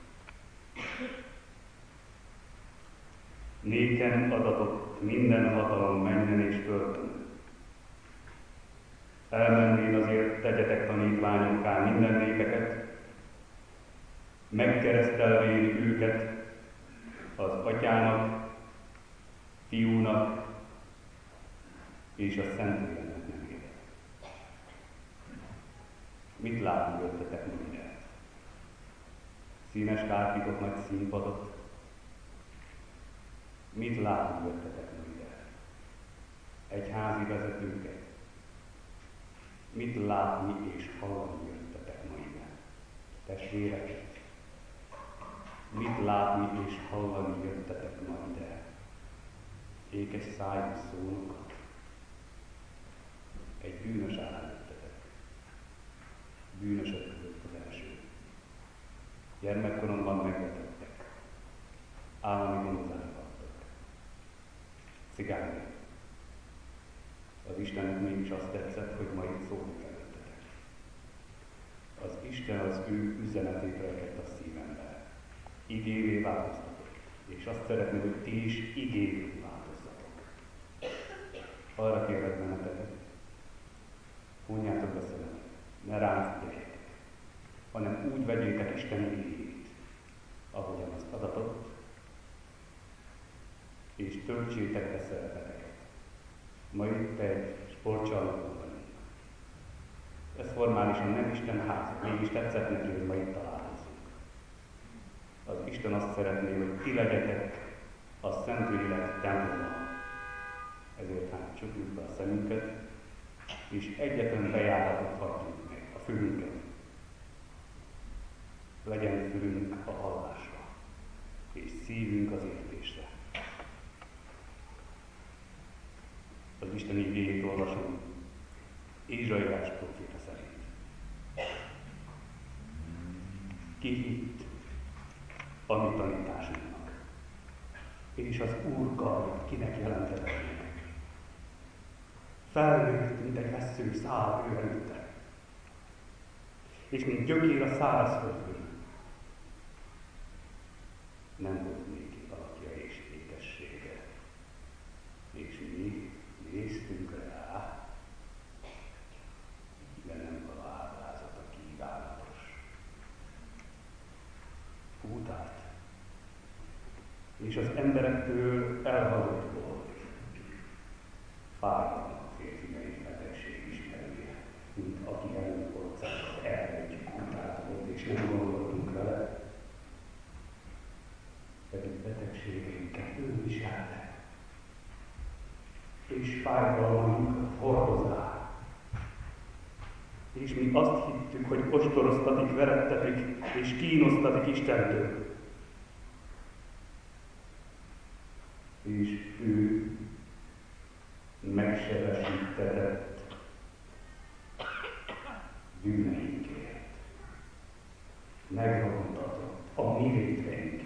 Néken adatott minden hatalom menjen és földön. Elmennén azért tegyetek tanítványokká minden népeket, megkeresztelvén őket az Atyának, Fiúnak és a Szentléleknek nevére. Mit látni jöttetek ma ide? Színes kárpitot, nagy színpadot? Mit látni jöttetek ma ide? Egyházi vezetőket? Mit látni és hallani jöttetek ma ide? Testvéreket? Mit látni és hallani jöttetek ma ide? Ékes szájú szónokat? Egy bűnös ellen jöttetek. Bűnösök között az első. Gyermekkoromban megvetettek. Állami gondozást kaptak. Cigányok. Az Istennek mégis azt tetszett, hogy ma itt szólni előttetek. Az Isten az ő üzenetét rejtett a szívembe. Igévé változtatok. És azt szeretném, hogy ti is igévé változzatok. Arra kérlek benneteket, vonjátok be szemet, ne rám figyeljetek, hanem úgy vegyétek Isten igéjét, ahogyan azt adatott, és töltsétek be szereteteket. Ma itt egy sportcsarnokban vagyunk. Ez formálisan nem Isten háza, mégis tetszett neki, hogy ma itt találkozunk. Az Isten azt szeretné, hogy ti legyetek a Szentlélek temploma. Ezért hát csukjuk be a szemünket, és egyetlen bejáratot hagyjuk meg, a fülünket. Legyen fülünk a hallásra, és szívünk az értésre. Az Isten igéjét olvasom, Ézsaiás próféta szerint. Ki hitt a mi tanításunknak, és az Úr karját kinek jelentette meg. Felnőtt, mint egy vessző szál ő előtte, és mint gyökér a szárazföldön. Nem volt néki alakja és ékessége, és mi néztünk rá, de nem a ábrázata kívánatos. Fut át, és az emberektől elhalott volt. Fájdalom a férfi melyik betegség ismerője, mint aki előkorcázott erre egy kutált volt, és nem gondoltunk vele, pedig betegségeinket ő viselte, és fájdalmainkat hordozá. És mi azt hittük, hogy ostoroztatik, verettetik, és kínosztatik Istentől. És ő megsebesítetett bűneinkért, megrontatott a mi létreinkért.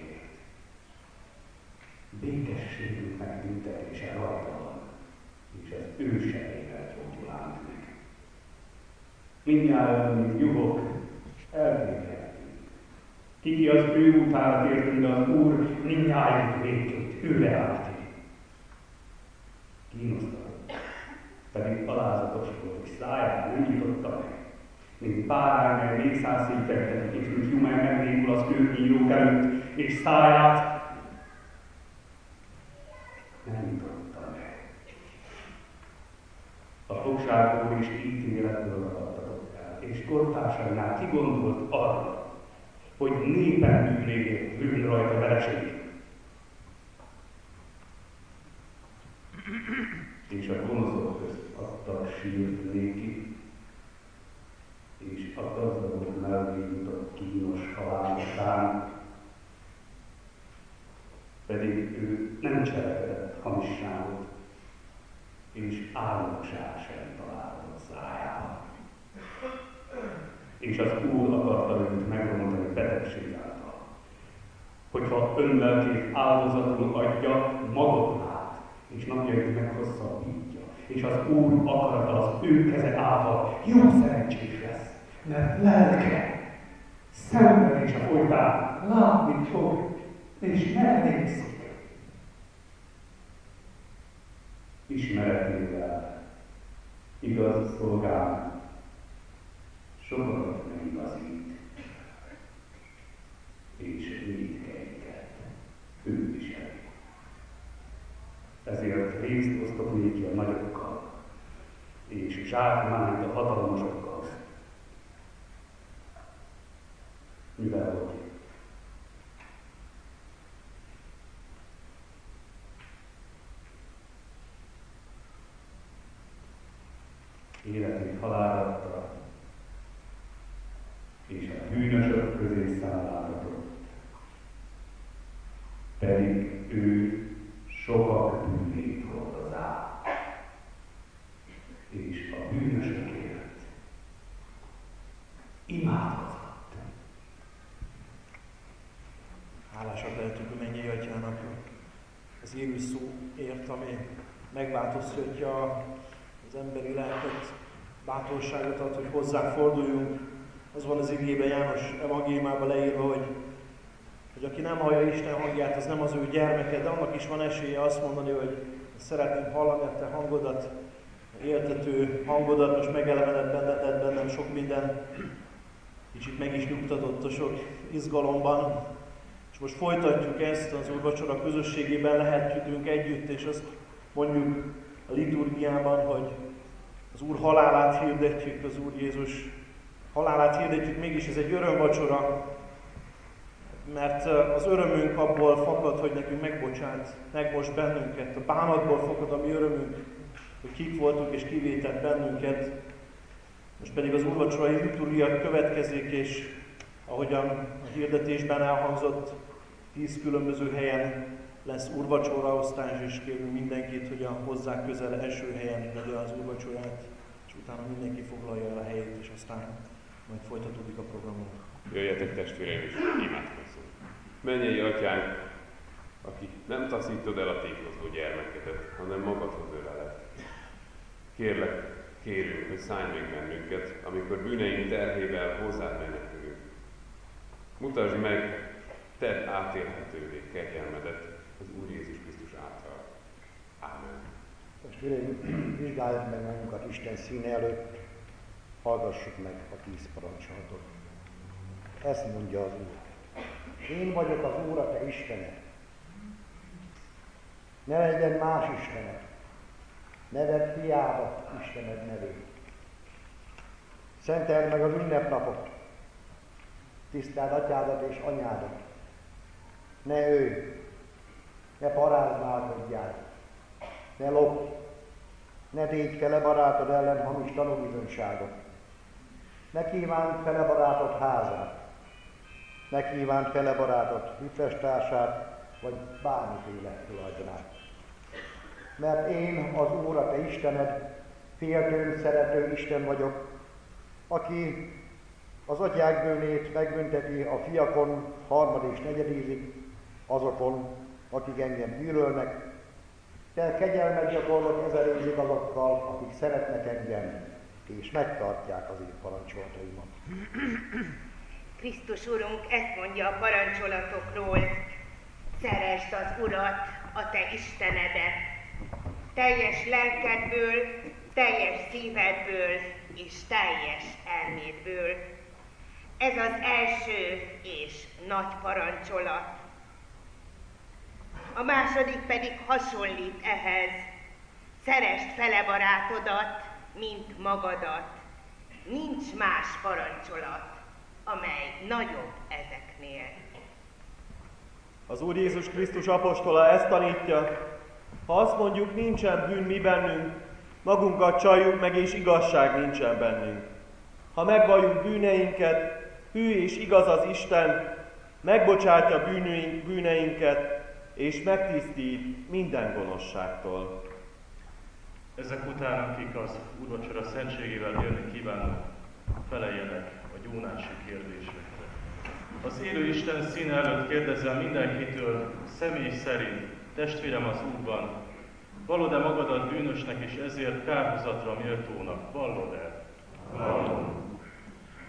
Békességünk megbüntetése rajta van, és az ő sebével gyógyulánk meg. Mindnyájan, mint juhok, eltékeltünk. Kiki az ő utára tértünk, de az Úr mindnyájunk végét őre állti. Kínosztatott, pedig alázatos volt, és száját nem nyitotta meg. Mint bárány meg népszázszékeltetik, és mint jumány megnékul az ő írók előtt, és száját nem nyitotta meg. A fogságból és ítéletből ragadtatott el, és kortársainál kigondolt arra, hogy népen bűnéért bűn rajta vereség. És a gonoszok közt adtak sírt néki, és a gazdagok mellé jutott kínos halál után, pedig ő nem cselekedett hamisságot, és álmokság sem találott szájában. És az Úr akarta őt megrontani betegség által, hogyha önlelkét áldozatul adja, magot lát, és napjait meghosszabbítja, és az Úr akarata az ő keze által jó szerencsés lesz, mert lelke szenvedése folytán látni fog, és megnézik. Ismeretével, igaz szolgálnak, sokakat megigazít, és vétkeiket ő viseli. Ezért részt osztok néki a nagyokkal, és zsákmányt a hatalmasokkal, mivel hogy életét halálra adta, és a bűnösök közé szállított, pedig ő sokak bűnét hordozá, és a bűnösökért imádkozott. Hálásak lehetünk a mennyei Atyának az élő szóért, ami megváltoztatja az emberi lelket, bátorságot ad, hogy hozzá forduljunk. Az van az igében, János evangéliumában leírva, hogy, hogy aki nem hallja Isten hangját, az nem az ő gyermeke, de annak is van esélye azt mondani, hogy szeretném hallani a te hangodat, éltető hangodat, most megelevened benned bennem sok minden, kicsit meg is nyugtatott a sok izgalomban. És most folytatjuk ezt az úrvacsora közösségében, lehetünk együtt, és azt mondjuk a liturgiában, hogy az Úr halálát hirdetjük, az Úr Jézus halálát hirdetjük, mégis ez egy örömvacsora, mert az örömünk abból fakad, hogy nekünk megbocsát, megbocs bennünket. A bánatból fakad a mi örömünk, hogy kik voltunk és kivétett bennünket. Most pedig az úrvacsorai liturgia következik, és ahogyan a hirdetésben elhangzott, tíz különböző helyen lesz úrvacsoraosztás, és kérünk mindenkit, hogy a hozzá közel eső helyen vegye az úrvacsorát, és utána mindenki foglalja el a helyét, és aztán majd folytatódik a programunk. Jöjjetek testvéreim, és imádkozzunk. Mennyei Atyánk, aki nem taszítod el a tékozó gyermekedet, hanem magadhoz öleled. Kérlek, kérünk, hogy szállj meg bennünket, amikor bűneink terhével hozzád menekülünk. Mutasd meg, tedd átélhetővé kegyelmedet az Úr Jézus Krisztus által. Ámen. Testvéreim, vizsgáljuk meg magunkat Isten színe előtt, hallgassuk meg a tíz parancsolatot. Ezt mondja az Úr. Én vagyok az Úr, a te Istened. Ne legyen más istened. Ne vedd hiába Istened nevét. Szenteld meg az ünnepnapot. Tiszteld atyádat és anyádat. Ne ölj, ne paráználkodjál, ne lopj, ne tégy fele barátod ellen hamis tanúbizonyságot. Ne kívánd fele barátod házát, ne kívánd fele barátod hűtestársát, vagy bármiféle tulajdonát. Mert én, az Úr, a te Istened, féltő, szerető Isten vagyok, aki az atyák bűnét megbünteti a fiakon harmad és negyedízig, azokon, akik engem gyűlölnek, de kegyelmet gyakorlok ezerézig azokkal, akik szeretnek engem, és megtartják az én parancsolataimat. Krisztus Urunk ezt mondja a parancsolatokról: szeresd az Urat, a te Istenedet, teljes lelkedből, teljes szívedből és teljes elmédből. Ez az első és nagy parancsolat. A második pedig hasonlít ehhez. Szeresd fele barátodat, mint magadat. Nincs más parancsolat, amely nagyobb ezeknél. Az Úr Jézus Krisztus apostola ezt tanítja: ha azt mondjuk, nincsen bűn mi bennünk, magunkat csaljuk meg, és igazság nincsen bennünk. Ha megvalljuk bűneinket, hű és igaz az Isten, megbocsátja bűnünk, bűneinket, és megtisztít minden gonoszságtól. Ezek után, akik az úrvacsora szentségével élni kívánnak, feleljenek a gyónási kérdésekre. Az élő Isten színe előtt kérdezem mindenkitől személy szerint: testvérem az Úrban, vallod-e magadat bűnösnek és ezért kárhozatra méltónak? Vallod-e? Vallom.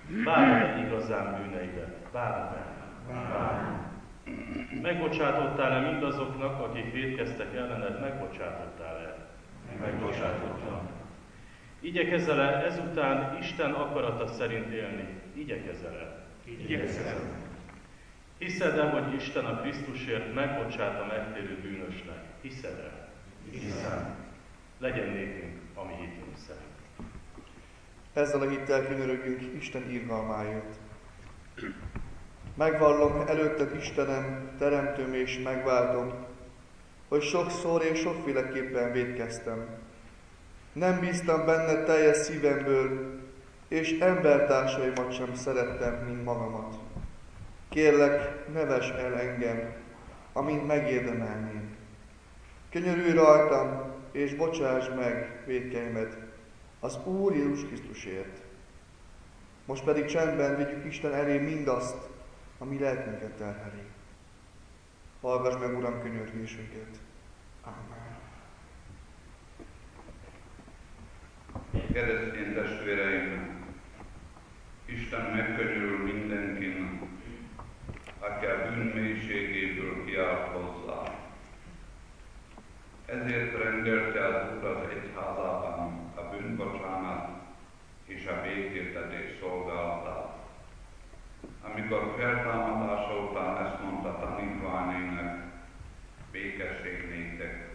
Bánod-e igazán bűneidet? Bánod-e? Bánod. Megbocsátottál-e mindazoknak, akik vétkeztek ellened? Megbocsátottál-e? Megbocsátottam. Igyekezel-e ezután Isten akarata szerint élni? Igyekezel-e? Igyekezem. Hiszed-e, hogy Isten a Krisztusért megbocsát a megtérő bűnösnek? Hiszed-e? Hiszem. Legyen nékünk a mi hitünk szerint. Ezzel a hittel könyörögünk Isten irgalmáért. Megvallom előtted, Istenem, teremtőm és megváltom, hogy sokszor és sokféleképpen vétkeztem. Nem bíztam benned teljes szívemből, és embertársaimat sem szerettem, mint magamat. Kérlek, ne vess el engem, amint megérdemelném. Könyörülj rajtam, és bocsáss meg vétkeimet az Úr Jézus Krisztusért. Most pedig csendben vigyük Isten elé mindazt, ami lelkünket terheli. Hallgass meg, Uram, könyörgésünket. Amen. Keresztény testvéreim, Isten megkönyörül mindenkin, aki a bűn mélységéből kiált hozzá. Ezért rendelte az Úr az egyházában a bűnbocsánat és a békéltetés szolgálatát. Amikor feltámadása után ezt mondta tanítványainak, békesség néktek.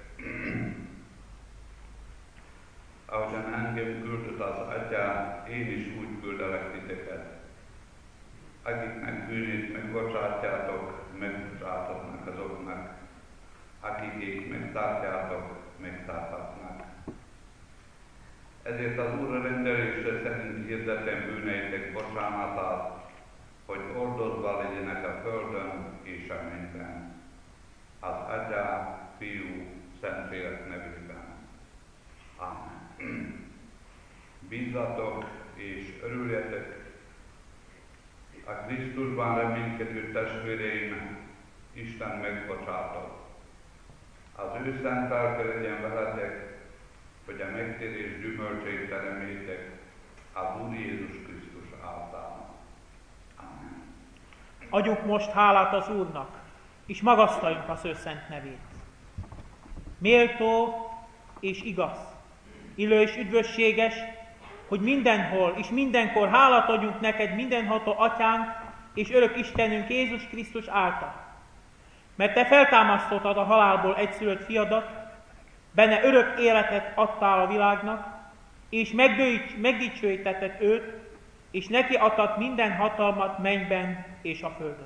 Ahogyan engem küldött az Atyám, én is úgy küldelek titeket. Akiknek bűnét megbocsátjátok, megbocsáthatnak azoknak, akikék megtartjátok, megtarthatnak. Ezért az Úr rendelése szerint hirdetem bűneitek bocsánatát, hogy ordozva legyenek a földön és a mennyben. Az Atya, Fiú, Szentlélek nevében. Amen. Bízzatok és örüljetek, a Krisztusban reménykedő testvéreim, Isten megbocsátott. Az ő szent lelke legyen veletek, hogy a megtérés gyümölcsét teremétek az Úr Jézus Krisztus által. Amen. Adjunk most hálát az Úrnak, és magasztaljunk az ő szent nevét. Méltó és igaz, illő és üdvösséges, hogy mindenhol és mindenkor hálát adjunk neked, mindenható Atyánk és örök Istenünk Jézus Krisztus által. Mert te feltámasztottad a halálból egyszülött fiadat, benne örök életet adtál a világnak, és megdicsőítetted őt, és neki adtad minden hatalmat mennyben és a földön.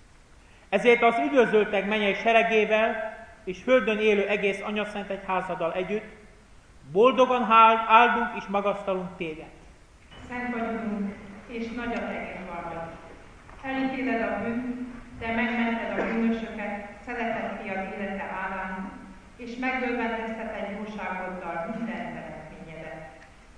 Ezért az üdvözöltek mennyei seregével, és földön élő egész anyaszent egyházaddal együtt, boldogan áldunk és magasztalunk téged. Szent vagyunk, és nagy a te udvarod. Elítéled a bűnt, de megmented a bűnösöket, szeretett fiad élete állán, és megdöbbentezteted jóságoddal minden teremtményedet.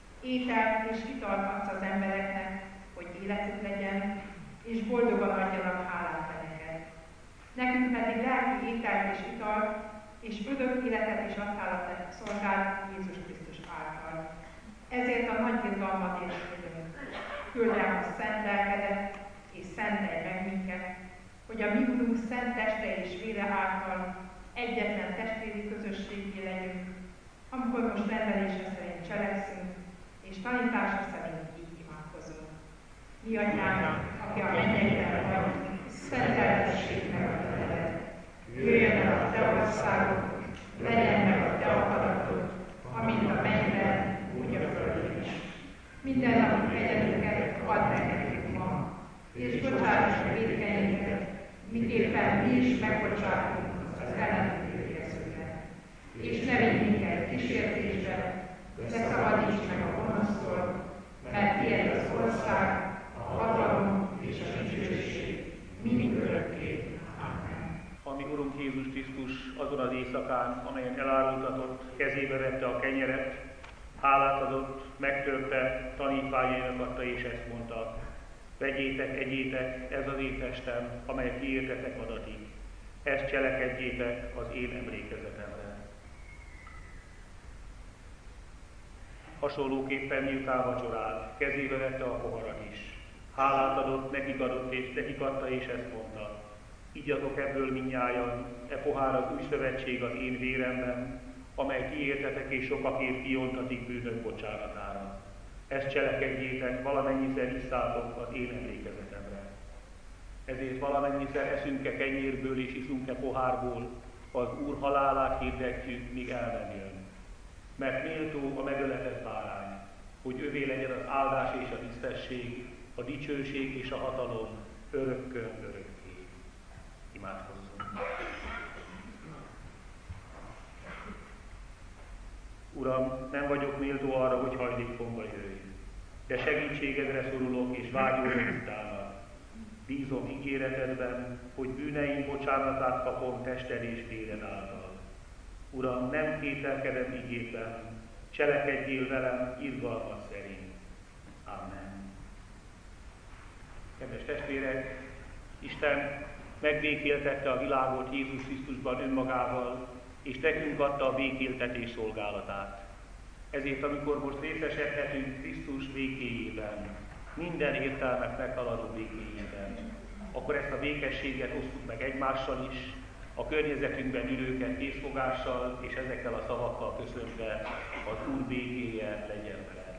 Ételt és italt adsz az embereknek, hogy életük legyen, és boldogan adjanak hálát te neked. Nekünk pedig lelki ételt és italt, és örök életet is adtál a te szolgád Jézus Krisztus által. Ezért a nagy irgalmat értünk. Küld rám a szent lelkedet, és szentelj meg minket, hogy a mi Urunk szent teste és vére által egyetlen testvéri közösségé legyünk, amikor most rendelése szerint cselekszünk, és tanítása szerint így imádkozunk. Mi Atyánk, aki a mennyekben vagy, szenteltessék meg a te neved. Jöjjön el a te országod, legyen meg a te akaratod, amint a mennyben, úgy a földön is. Minden nap kegyelünket add meg nekünk ma, és bocsáss meg vétkeinket, miképpen mi is megbocsátunk az ellenünk vétkezőknek. És ne vigy minket kísértésbe, de szabadíts meg a gonosztól, mert tiéd az ország, a hatalom és a dicsőség mind örökké. Amen. A mi Urunk Jézus Krisztus azon az éjszakán, amelyen elárultatott, kezébe vette a kenyeret, hálát adott, megtörte, tanítványainak adta, és ezt mondta: vegyétek, egyétek, ez az én testem, amely kiértetek adatig. Ezt cselekedjétek az én emlékezetemre. Hasonlóképpen miután vacsorált, kezébe vette a poharat is. Hálát adott, nekik adott, és nekik adta, és ezt mondta. Igyatok ebből mindnyájan, e pohár az új szövetség az én véremben, amely kiértetek és sokakért kiontatik bűnök bocsánatára. Ezt cselekedjétek, valamennyiszer isszátok az én emlékezetemre. Ezért valamennyiszer eszünk-e kenyérből és iszunk-e pohárból, az Úr halálát hirdetjük, míg el nem jön. Mert méltó a megöletett bárány, hogy övé legyen az áldás és a tisztesség, a dicsőség és a hatalom örökkön örökké. Imádkozzunk! Uram, nem vagyok méltó arra, hogy hajlékomba jöjj, de segítségedre szorulok és vágyolok utána. Bízom ígéretedben, hogy bűneim bocsánatát kapom tested és véred által. Uram, nem kételkedem ígétben, cselekedjél velem irgalmad szerint. Amen. Kedves testvérek, Isten megbékéltette a világot Jézus Krisztusban önmagával, és nekünk adta a békéltetés szolgálatát. Ezért, amikor most részesedhetünk Krisztus békéjében, minden értelmet meghaladó békéjében, akkor ezt a békességet osztjuk meg egymással is, a környezetünkben ülőket készfogással, és ezekkel a szavakkal köszönve az Úr békéje legyen veled.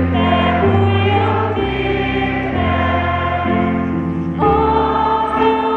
Oh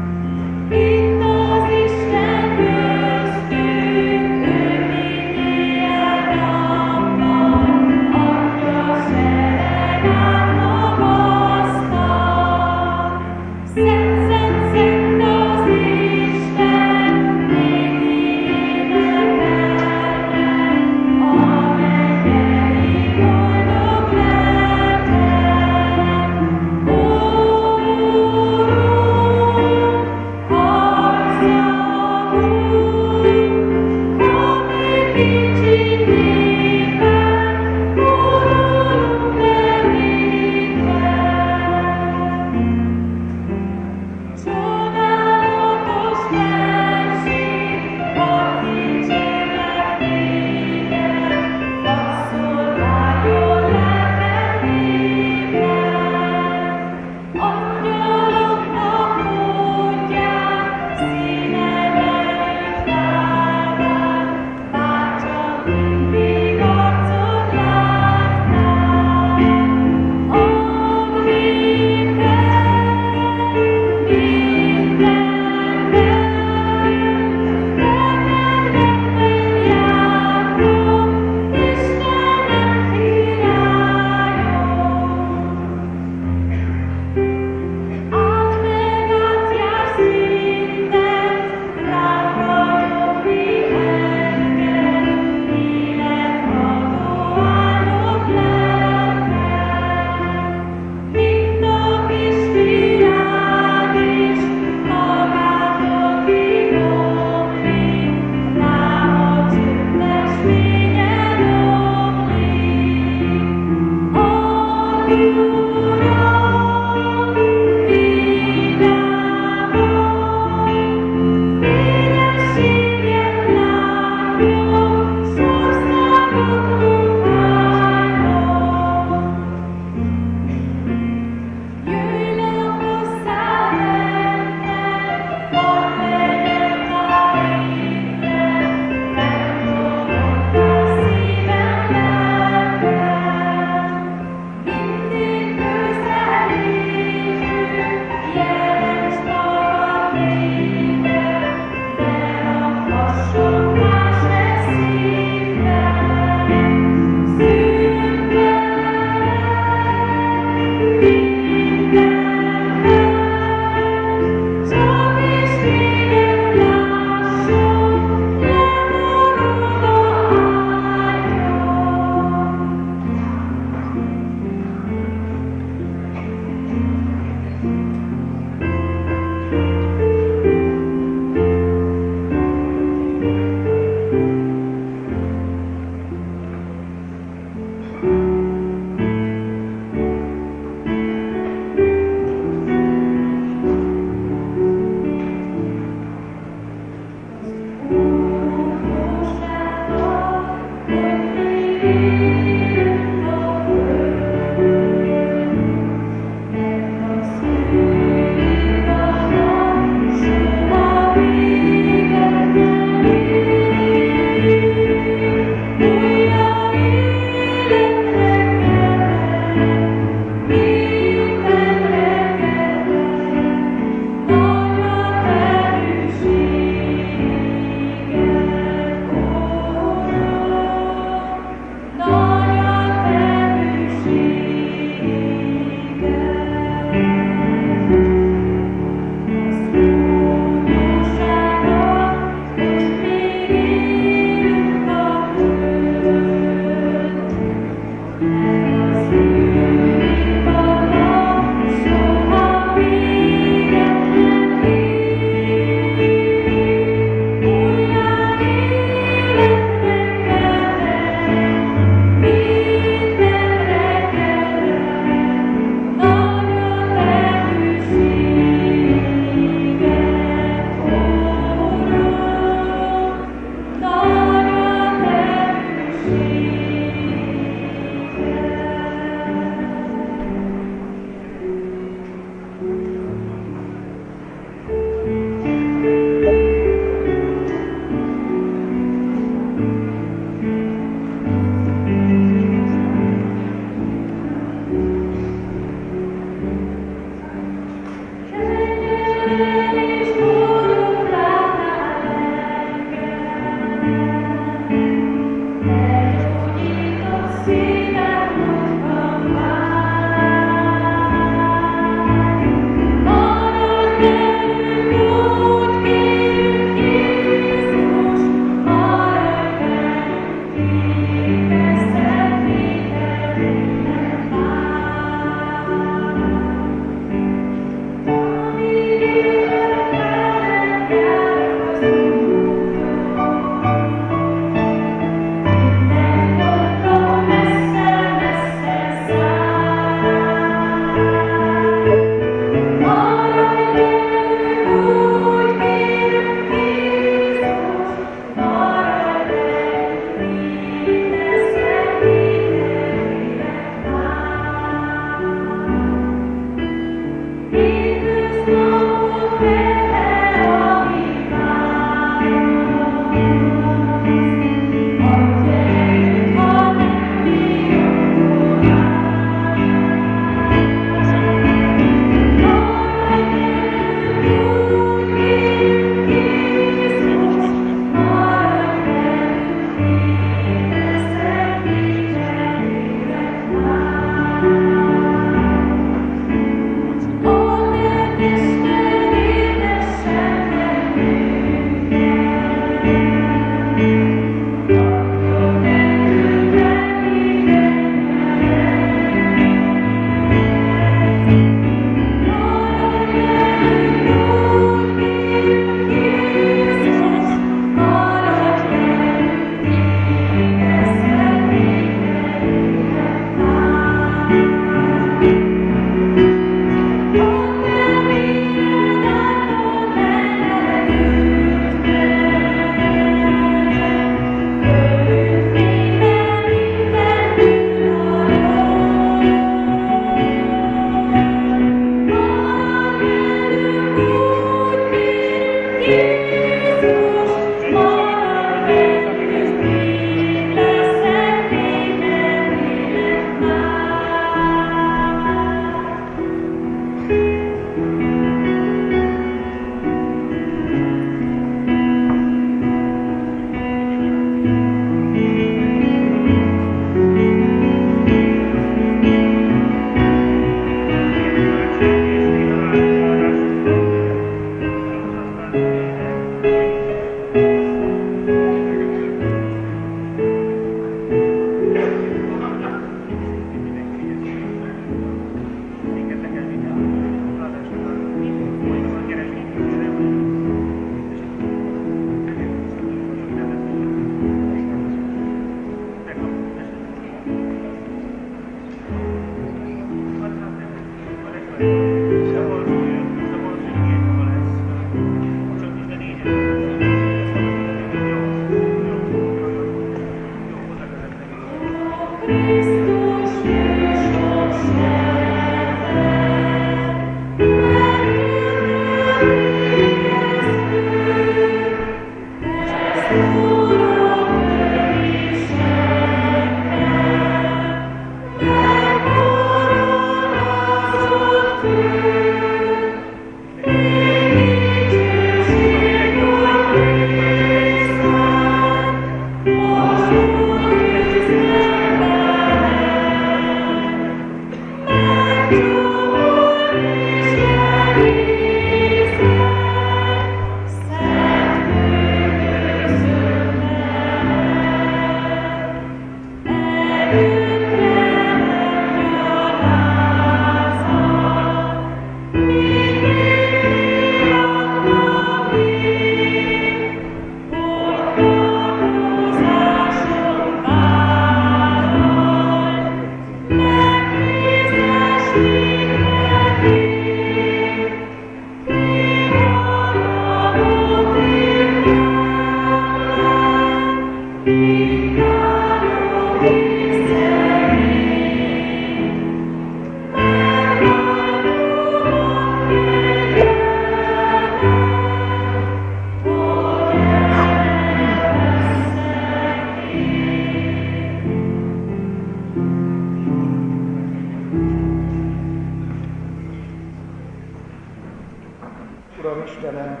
Uram Istenem,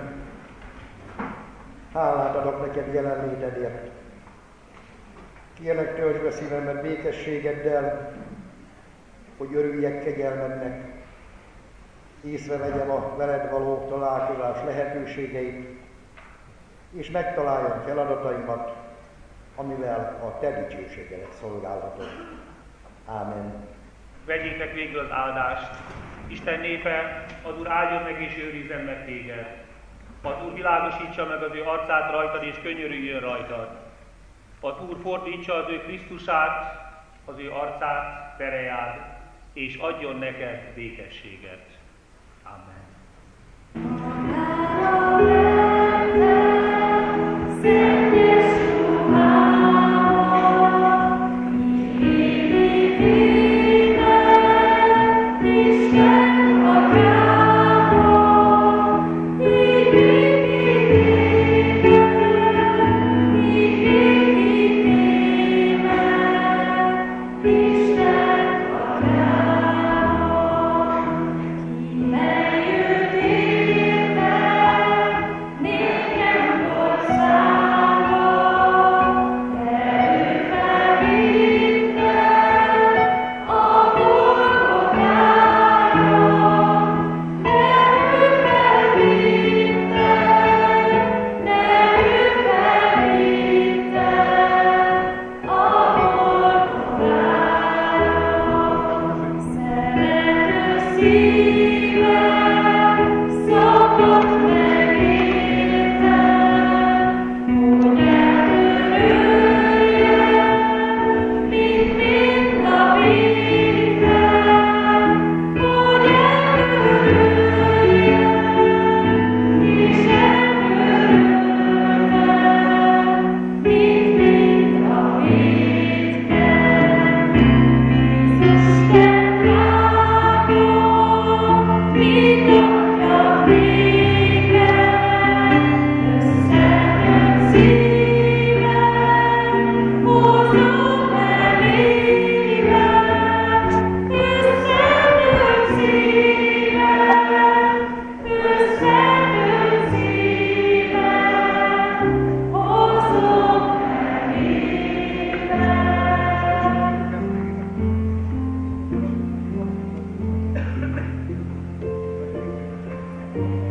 hálát adok neked jelenlétedért. Kérlek, töltsd be szívemet békességeddel, hogy örüljek kegyelmednek, észrevegyem a veled való találkozás lehetőségeit, és megtaláljam feladataimat, amivel a te dicsőségedet szolgálhatom. Ámen. Vegyétek végül az áldást. Isten népe, az Úr áldjon meg és őrizzen meg téged. Az Úr világosítsa meg az ő arcát rajtad és könyörüljön rajtad. Az Úr fordítsa az ő Krisztusát, az ő arcát ferejád, és adjon neked békességet. Amen. Thank you.